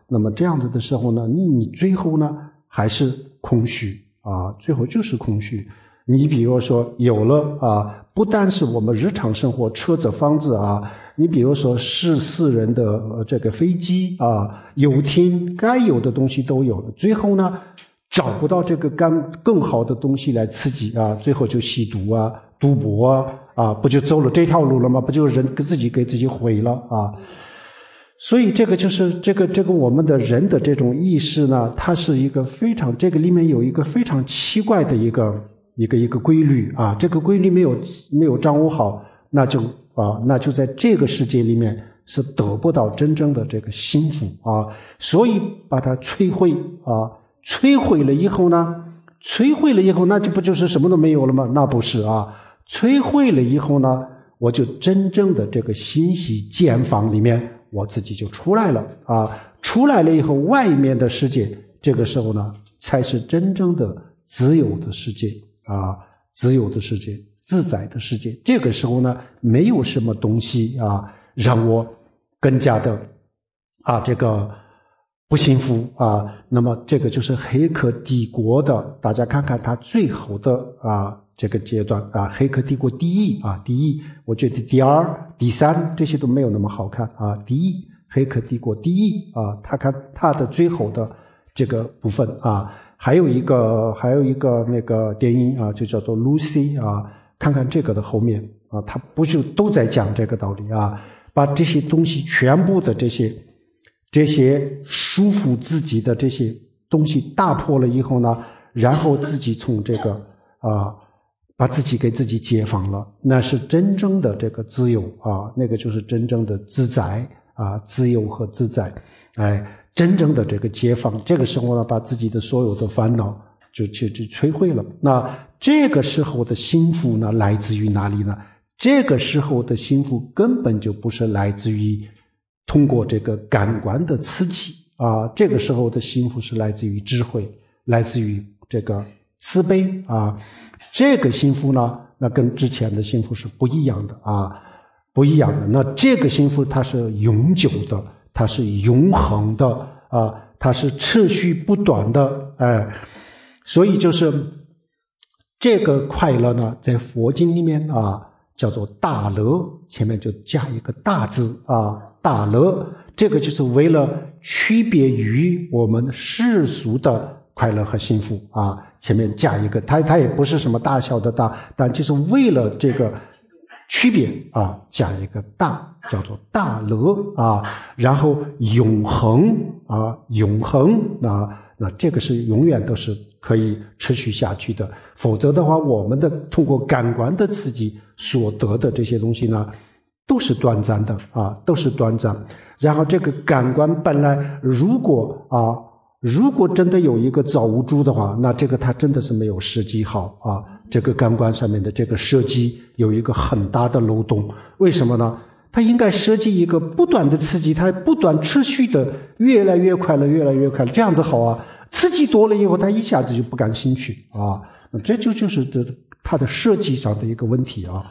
那么这样子的时候呢，你你最后呢还是空虚啊，最后就是空虚。你比如说有了啊，不单是我们日常生活车子房子啊，你比如说是私人的、呃、这个飞机啊、游艇，该有的东西都有了，最后呢找不到这个更更好的东西来刺激啊，最后就吸毒啊、赌博啊，啊不就走了这条路了吗？不就人自己给自己毁了啊？所以这个就是这个这个我们的人的这种意识呢，它是一个非常，这个里面有一个非常奇怪的一个一个一个规律啊，这个规律没有没有掌握好，那就啊那就在这个世界里面是得不到真正的这个幸福啊，所以把它摧毁啊，摧毁了以后呢，摧毁了以后那就不就是什么都没有了吗？那不是啊，摧毁了以后呢，我就真正的这个信息茧房里面我自己就出来了啊，出来了以后，外面的世界这个时候呢才是真正的自由的世界啊，自由的世界，自在的世界。这个时候呢，没有什么东西啊让我更加的啊这个不幸福啊。那么这个就是黑客帝国的，大家看看它最后的啊这个阶段啊，黑客帝国第一啊，第一，我觉得第二、第三这些都没有那么好看啊。第一，黑客帝国第一啊，他看他的最后的这个部分啊。还有一个还有一个那个电影啊，就叫做 Lucy 啊，看看这个的后面啊，他不就都在讲这个道理啊，把这些东西全部的这些这些束缚自己的这些东西打破了以后呢，然后自己从这个啊把自己给自己解放了，那是真正的这个自由啊，那个就是真正的自在啊，自由和自在，哎。真正的这个解放，这个时候呢，把自己的所有的烦恼就就就摧毁了。那这个时候的幸福呢，来自于哪里呢？这个时候的幸福根本就不是来自于通过这个感官的刺激啊，这个时候的幸福是来自于智慧，来自于这个慈悲啊。这个幸福呢，那跟之前的幸福是不一样的啊，不一样的。那这个幸福它是永久的。它是永恒的啊，它是持续不断的，哎，所以就是这个快乐呢，在佛经里面啊叫做大乐，前面就加一个大字啊，大乐，这个就是为了区别于我们世俗的快乐和幸福啊，前面加一个，它它也不是什么大小的大，但就是为了这个区别啊，加一个大。叫做大乐啊，然后永恒啊，永恒啊，那这个是永远都是可以持续下去的。否则的话，我们的通过感官的刺激所得的这些东西呢，都是短暂的啊，都是短暂。然后这个感官本来如果啊，如果真的有一个造物主的话，那这个它真的是没有设计好啊，这个感官上面的这个设计有一个很大的漏洞。为什么呢？它应该设计一个不断的刺激，它不断持续的越来越快乐，越来越快乐，这样子好啊。刺激多了以后，它一下子就不感兴趣啊，这就就是这它的设计上的一个问题啊。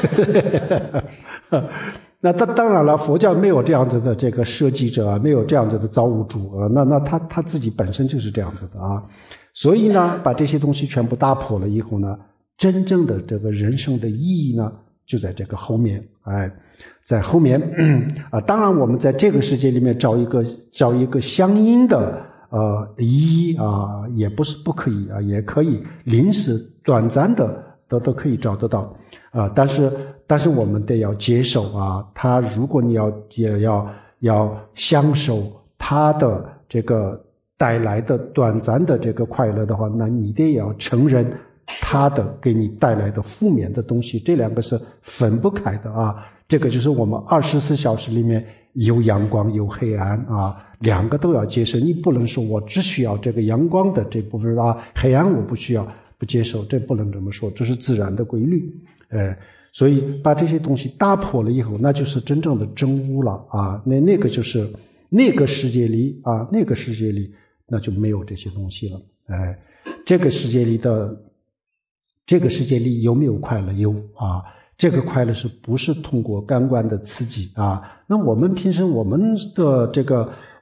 那当当然了，佛教没有这样子的这个设计者，没有这样子的造物主啊，那那他他自己本身就是这样子的啊。所以呢，把这些东西全部打破了以后呢，真正的这个人生的意义呢，就在这个后面，哎，在后面啊，当然我们在这个世界里面找一个找一个相应的呃意义啊，也不是不可以啊，也可以临时短暂的都都可以找得到啊，但是但是我们得要接受啊，他如果你要也要要享受他的这个带来的短暂的这个快乐的话，那你得要承认它的给你带来的负面的东西，这两个是分不开的啊。这个就是我们二十四小时里面有阳光有黑暗啊，两个都要接受。你不能说我只需要这个阳光的这部分啊，黑暗我不需要，不接受，这不能这么说，这是自然的规律。呃，所以把这些东西打破了以后，那就是真正的真悟了啊。那那个就是那个世界里啊，那个世界里那就没有这些东西了。哎，这个世界里的。这个世界里有没有快乐？有啊，这个快乐是不是通过感官的刺激啊？那我们平时我们的这个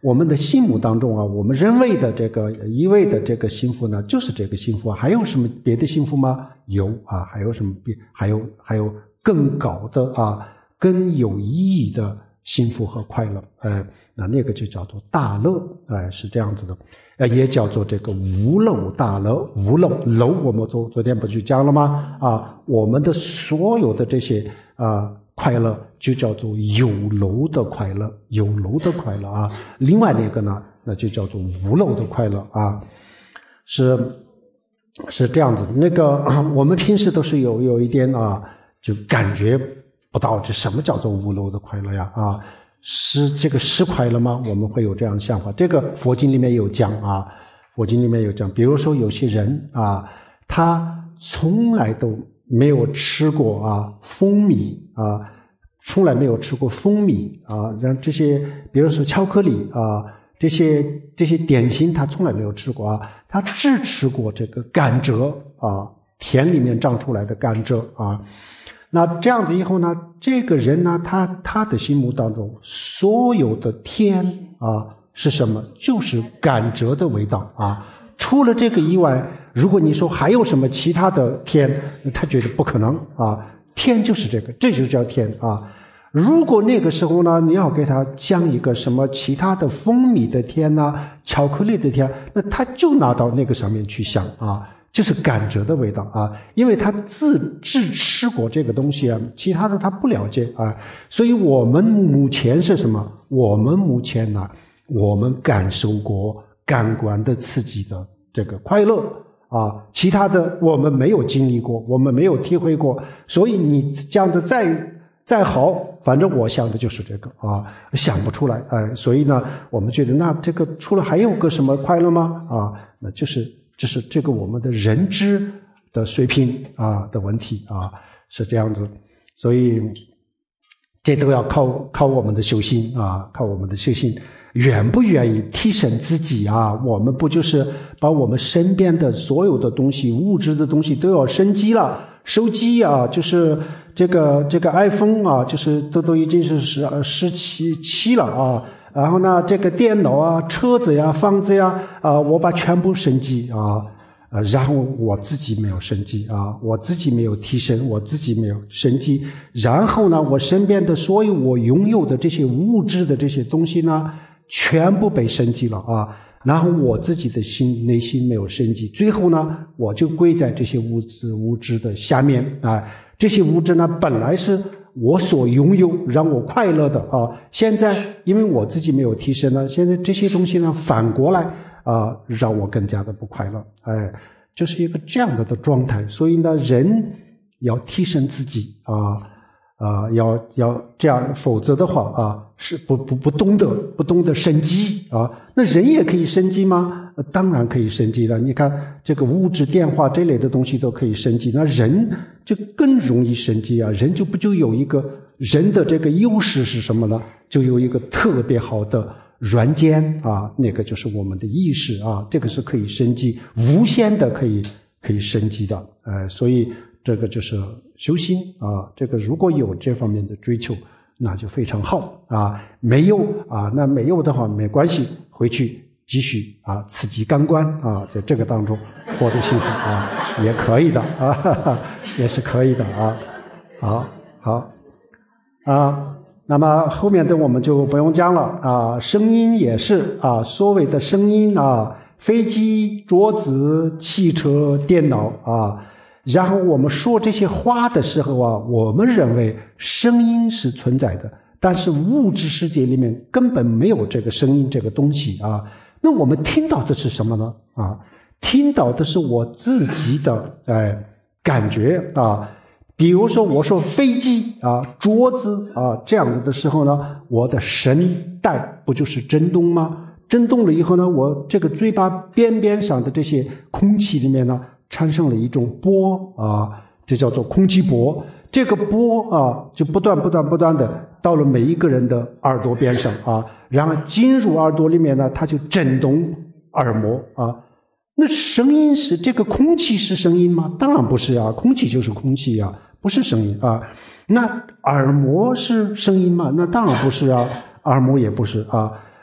我们的心目当中啊，我们认为的这个一味的这个幸福呢，就是这个幸福，还有什么别的幸福吗？有啊，还有什么别？还有还有更高的啊，更有意义的幸福和快乐，哎，那那个就叫做大乐，哎，是这样子的，呃，也叫做这个无漏大乐，无漏漏，我们昨昨天不就讲了吗？啊，我们的所有的这些啊快乐就叫做有漏的快乐，有漏的快乐啊。另外那个呢，那就叫做无漏的快乐啊，是是这样子。那个我们平时都是有有一点啊，就感觉不到这什么叫做无漏的快乐呀？啊，是这个是快乐吗？我们会有这样的想法。这个佛经里面有讲啊，佛经里面有讲，比如说有些人啊，他从来都没有吃过啊蜂蜜啊，从来没有吃过蜂蜜啊，让这些比如说巧克力啊，这些这些点心他从来没有吃过啊，他只吃过这个甘蔗啊，田里面长出来的甘蔗啊。那这样子以后呢，这个人呢，他他的心目当中所有的甜啊是什么？就是甘蔗的味道啊。除了这个以外，如果你说还有什么其他的甜，他觉得不可能啊。甜就是这个，这就叫甜啊。如果那个时候呢，你要给他讲一个什么其他的蜂蜜的甜啊，巧克力的甜，那他就拿到那个上面去想啊。就是甘蔗的味道啊，因为他自只吃过这个东西啊，其他的他不了解啊，所以我们目前是什么？我们目前呢，我们感受过感官的刺激的这个快乐啊，其他的我们没有经历过，我们没有体会过，所以你讲的再再好，反正我想的就是这个啊，想不出来哎，所以呢，我们觉得那这个除了还有个什么快乐吗？啊，那就是。这是这个我们的认知的水平啊的问题啊，是这样子，所以这都要靠靠我们的修心啊，靠我们的修心，愿不愿意提升自己啊？我们不就是把我们身边的所有的东西、物质的东西都要升级了？手机啊，就是这个这个 iPhone 啊，就是都都已经是十十七七了啊。然后呢，这个电脑啊、车子呀、房子呀，啊、呃，我把全部升级啊，呃，然后我自己没有升级啊，我自己没有提升，我自己没有升级。然后呢，我身边的所有我拥有的这些物质的这些东西呢，全部被升级了啊。然后我自己的心内心没有升级，最后呢，我就跪在这些物质物质的下面啊。这些物质呢，本来是我所拥有让我快乐的啊，现在因为我自己没有提升呢，现在这些东西呢反过来啊让我更加的不快乐，哎，就是一个这样子的状态。所以呢，人要提升自己啊啊，要要这样，否则的话啊是不不不懂得不懂得升级啊。那人也可以升级吗？当然可以升级的。你看这个物质、电话这类的东西都可以升级，那人就更容易升级啊。人就不就有一个人的这个优势是什么呢？就有一个特别好的软件啊，那个就是我们的意识啊，这个是可以升级，无限的可以可以升级的。呃，所以这个就是修心啊。这个如果有这方面的追求，那就非常好啊。没有啊，那没有的话没关系，回去继续啊，刺激感官啊，在这个当中获得幸福啊，也可以的啊，哈哈，也是可以的啊。好，好啊，那么后面的我们就不用讲了啊。声音也是啊，所谓的声音啊，飞机、桌子、汽车、电脑啊。然后我们说这些话的时候啊，我们认为声音是存在的，但是物质世界里面根本没有这个声音这个东西啊。那我们听到的是什么呢？啊，听到的是我自己的哎感觉啊。比如说我说飞机啊、桌子啊这样子的时候呢，我的声带不就是震动吗？震动了以后呢，我这个嘴巴边边上的这些空气里面呢，产生了一种波啊，这叫做空气波。这个波啊，就不断不断不断的到了每一个人的耳朵边上啊，然后进入耳朵里面呢，它就震动耳膜啊。那声音是这个空气是声音吗？当然不是啊，空气就是空气啊，不是声音啊。那耳膜是声音吗？那当然不是啊，耳膜也不是啊。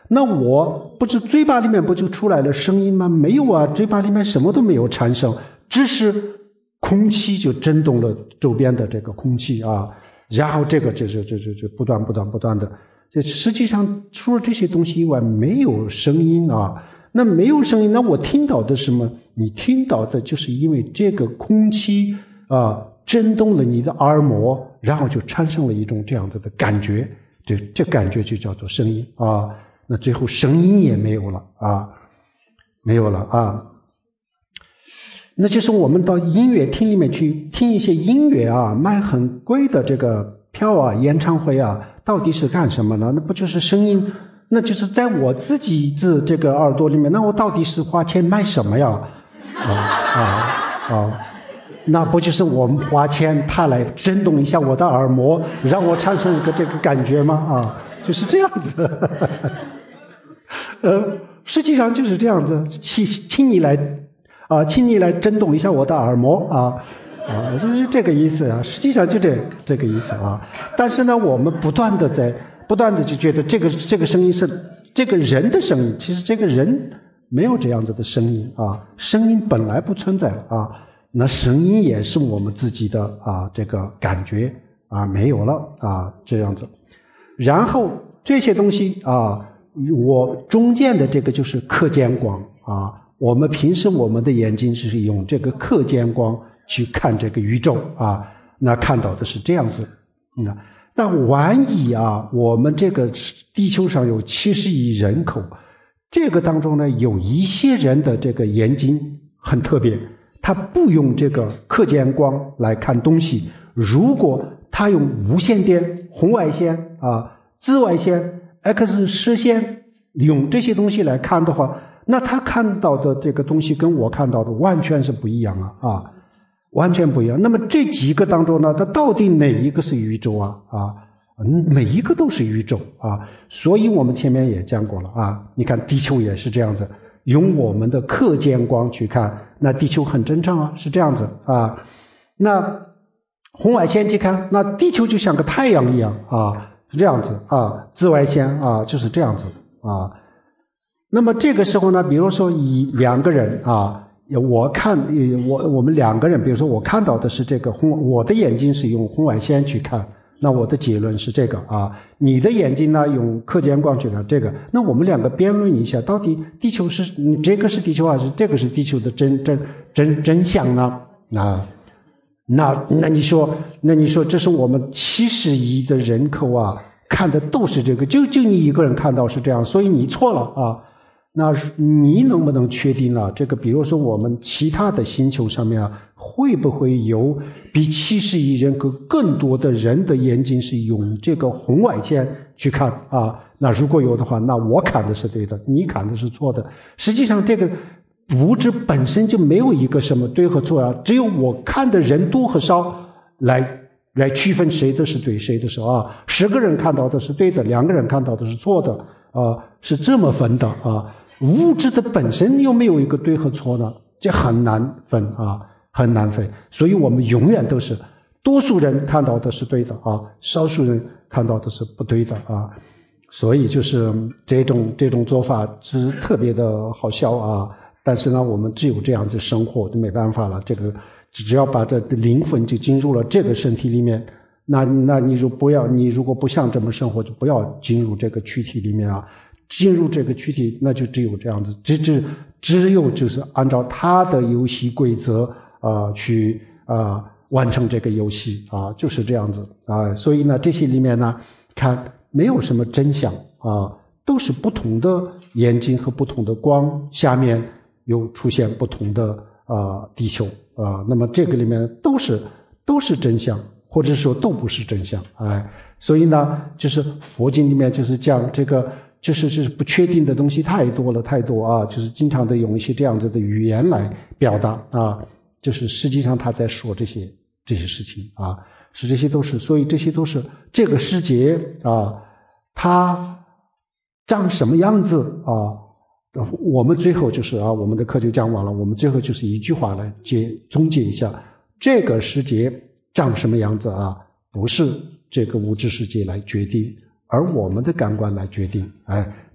那我不是嘴巴里面不就出来了声音吗？没有啊，嘴巴里面什么都没有产生，只是空气就震动了周边的这个空气啊，然后这个就就就就就不断不断不断的，这实际上除了这些东西以外没有声音啊。那没有声音，那我听到的是什么？你听到的就是因为这个空气啊震动了你的耳膜，然后就产生了一种这样子的感觉，这这感觉就叫做声音啊。那最后声音也没有了啊，没有了啊。那就是我们到音乐厅里面去听一些音乐啊，买很贵的这个票啊，演唱会啊，到底是干什么呢？那不就是声音？那就是在我自己的这个耳朵里面，那我到底是花钱买什么呀？啊啊啊！那不就是我们花钱，它来震动一下我的耳膜，让我产生一个这个感觉吗？啊，就是这样子。呃，实际上就是这样子，请请你来啊，请你来震动一下我的耳膜啊啊，就是这个意思啊。实际上就这这个意思啊。但是呢，我们不断的在。不断的就觉得这个这个声音是这个人的声音，其实这个人没有这样子的声音啊，声音本来不存在啊，那声音也是我们自己的啊这个感觉啊没有了啊这样子，然后这些东西啊，我中间的这个就是可见光啊，我们平时我们的眼睛是用这个可见光去看这个宇宙啊，那看到的是这样子，嗯。但万一啊，我们这个地球上有七十亿人口，这个当中呢，有一些人的这个眼睛很特别，他不用这个可见光来看东西，如果他用无线电、红外线啊、紫外线、X 射线，用这些东西来看的话，那他看到的这个东西跟我看到的完全是不一样啊啊！完全不一样。那么这几个当中呢，它到底哪一个是宇宙啊？啊，每一个都是宇宙啊。所以我们前面也讲过了啊。你看地球也是这样子，用我们的可见光去看，那地球很正常啊，是这样子啊。那红外线去看，那地球就像个太阳一样啊，是这样子啊。紫外线啊，就是这样子啊。那么这个时候呢，比如说以两个人啊。我看我我们两个人，比如说我看到的是这个红，我的眼睛是用红外线去看，那我的结论是这个啊。你的眼睛呢用可见光去看这个，那我们两个辩论一下，到底地球是这个是地球还是这个是地球的真真真真相呢？啊，那那你说那你说这是我们七十亿的人口啊，看的都是这个，就就你一个人看到是这样，所以你错了啊。那你能不能确定啊？这个比如说我们其他的星球上面啊，会不会有比七十亿人口更多的人的眼睛是用这个红外线去看啊？那如果有的话，那我看的是对的，你看的是错的。实际上这个物质本身就没有一个什么对和错啊，只有我看的人多和少来来区分谁的是对谁的是啊。十个人看到的是对的，两个人看到的是错的啊，是这么分的啊。物质的本身又没有一个对和错呢，这很难分啊，很难分。所以我们永远都是多数人看到的是对的啊，少数人看到的是不对的啊。所以就是这种这种做法是特别的好笑啊。但是呢，我们只有这样子生活，就没办法了。这个只要把这灵魂就进入了这个身体里面，那那你如不要，你如果不想这么生活，就不要进入这个躯体里面啊。进入这个躯体，那就只有这样子，只只只有就是按照他的游戏规则啊、呃、去啊、呃、完成这个游戏啊，就是这样子啊。所以呢，这些里面呢，看没有什么真相啊，都是不同的眼睛和不同的光下面有出现不同的啊、呃、地球啊。那么这个里面都是都是真相，或者说都不是真相哎。所以呢，就是佛经里面就是讲这个。就是就是不确定的东西太多了，太多啊！就是经常的用一些这样子的语言来表达啊，就是实际上他在说这些这些事情啊，是这些都是，所以这些都是这个世界啊，它长什么样子啊？我们最后就是啊，我们的课就讲完了，我们最后就是一句话来结总结一下：这个世界长什么样子啊？不是这个物质世界来决定。而我们的感官来决定，哎，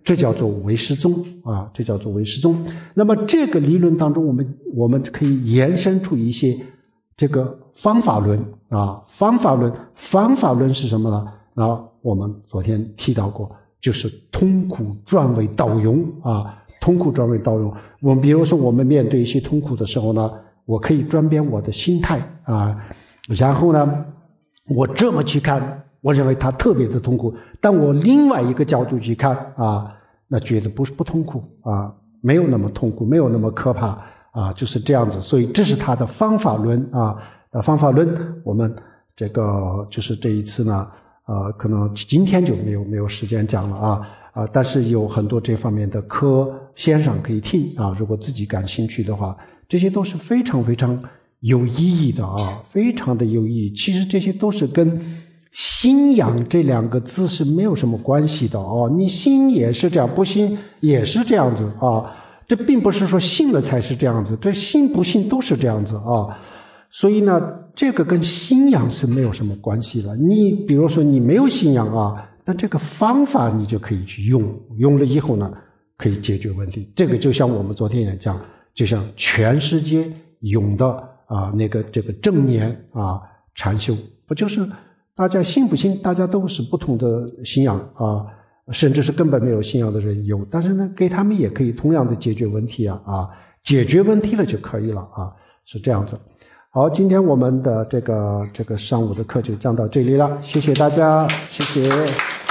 这叫做唯识宗啊，这叫做唯识宗。那么这个理论当中，我们我们可以延伸出一些这个方法论啊，方法论，方法论是什么呢？啊，我们昨天提到过，就是痛苦转为道用啊，痛苦转为道用。我们比如说，我们面对一些痛苦的时候呢，我可以转变我的心态啊，然后呢，我这么去看，我认为它特别的痛苦，但我另外一个角度去看啊，那觉得不是不痛苦啊，没有那么痛苦，没有那么可怕啊，就是这样子。所以这是他的方法论啊，方法论我们这个就是这一次呢，呃，可能今天就没有没有时间讲了啊啊，但是有很多这方面的课线上可以听啊，如果自己感兴趣的话，这些都是非常非常有意义的啊，非常的有意义。其实这些都是跟信仰这两个字是没有什么关系的哦，你信也是这样，不信也是这样子啊。这并不是说信了才是这样子，这信不信都是这样子啊。所以呢，这个跟信仰是没有什么关系了。你比如说你没有信仰啊，但这个方法你就可以去用，用了以后呢，可以解决问题。这个就像我们昨天也讲，就像全世界用的啊那个这个正念啊禅修，不就是大家信不信？大家都是不同的信仰啊，甚至是根本没有信仰的人有，但是呢，给他们也可以同样的解决问题啊啊，解决问题了就可以了啊，是这样子。好，今天我们的这个这个上午的课就讲到这里了，谢谢大家，谢谢。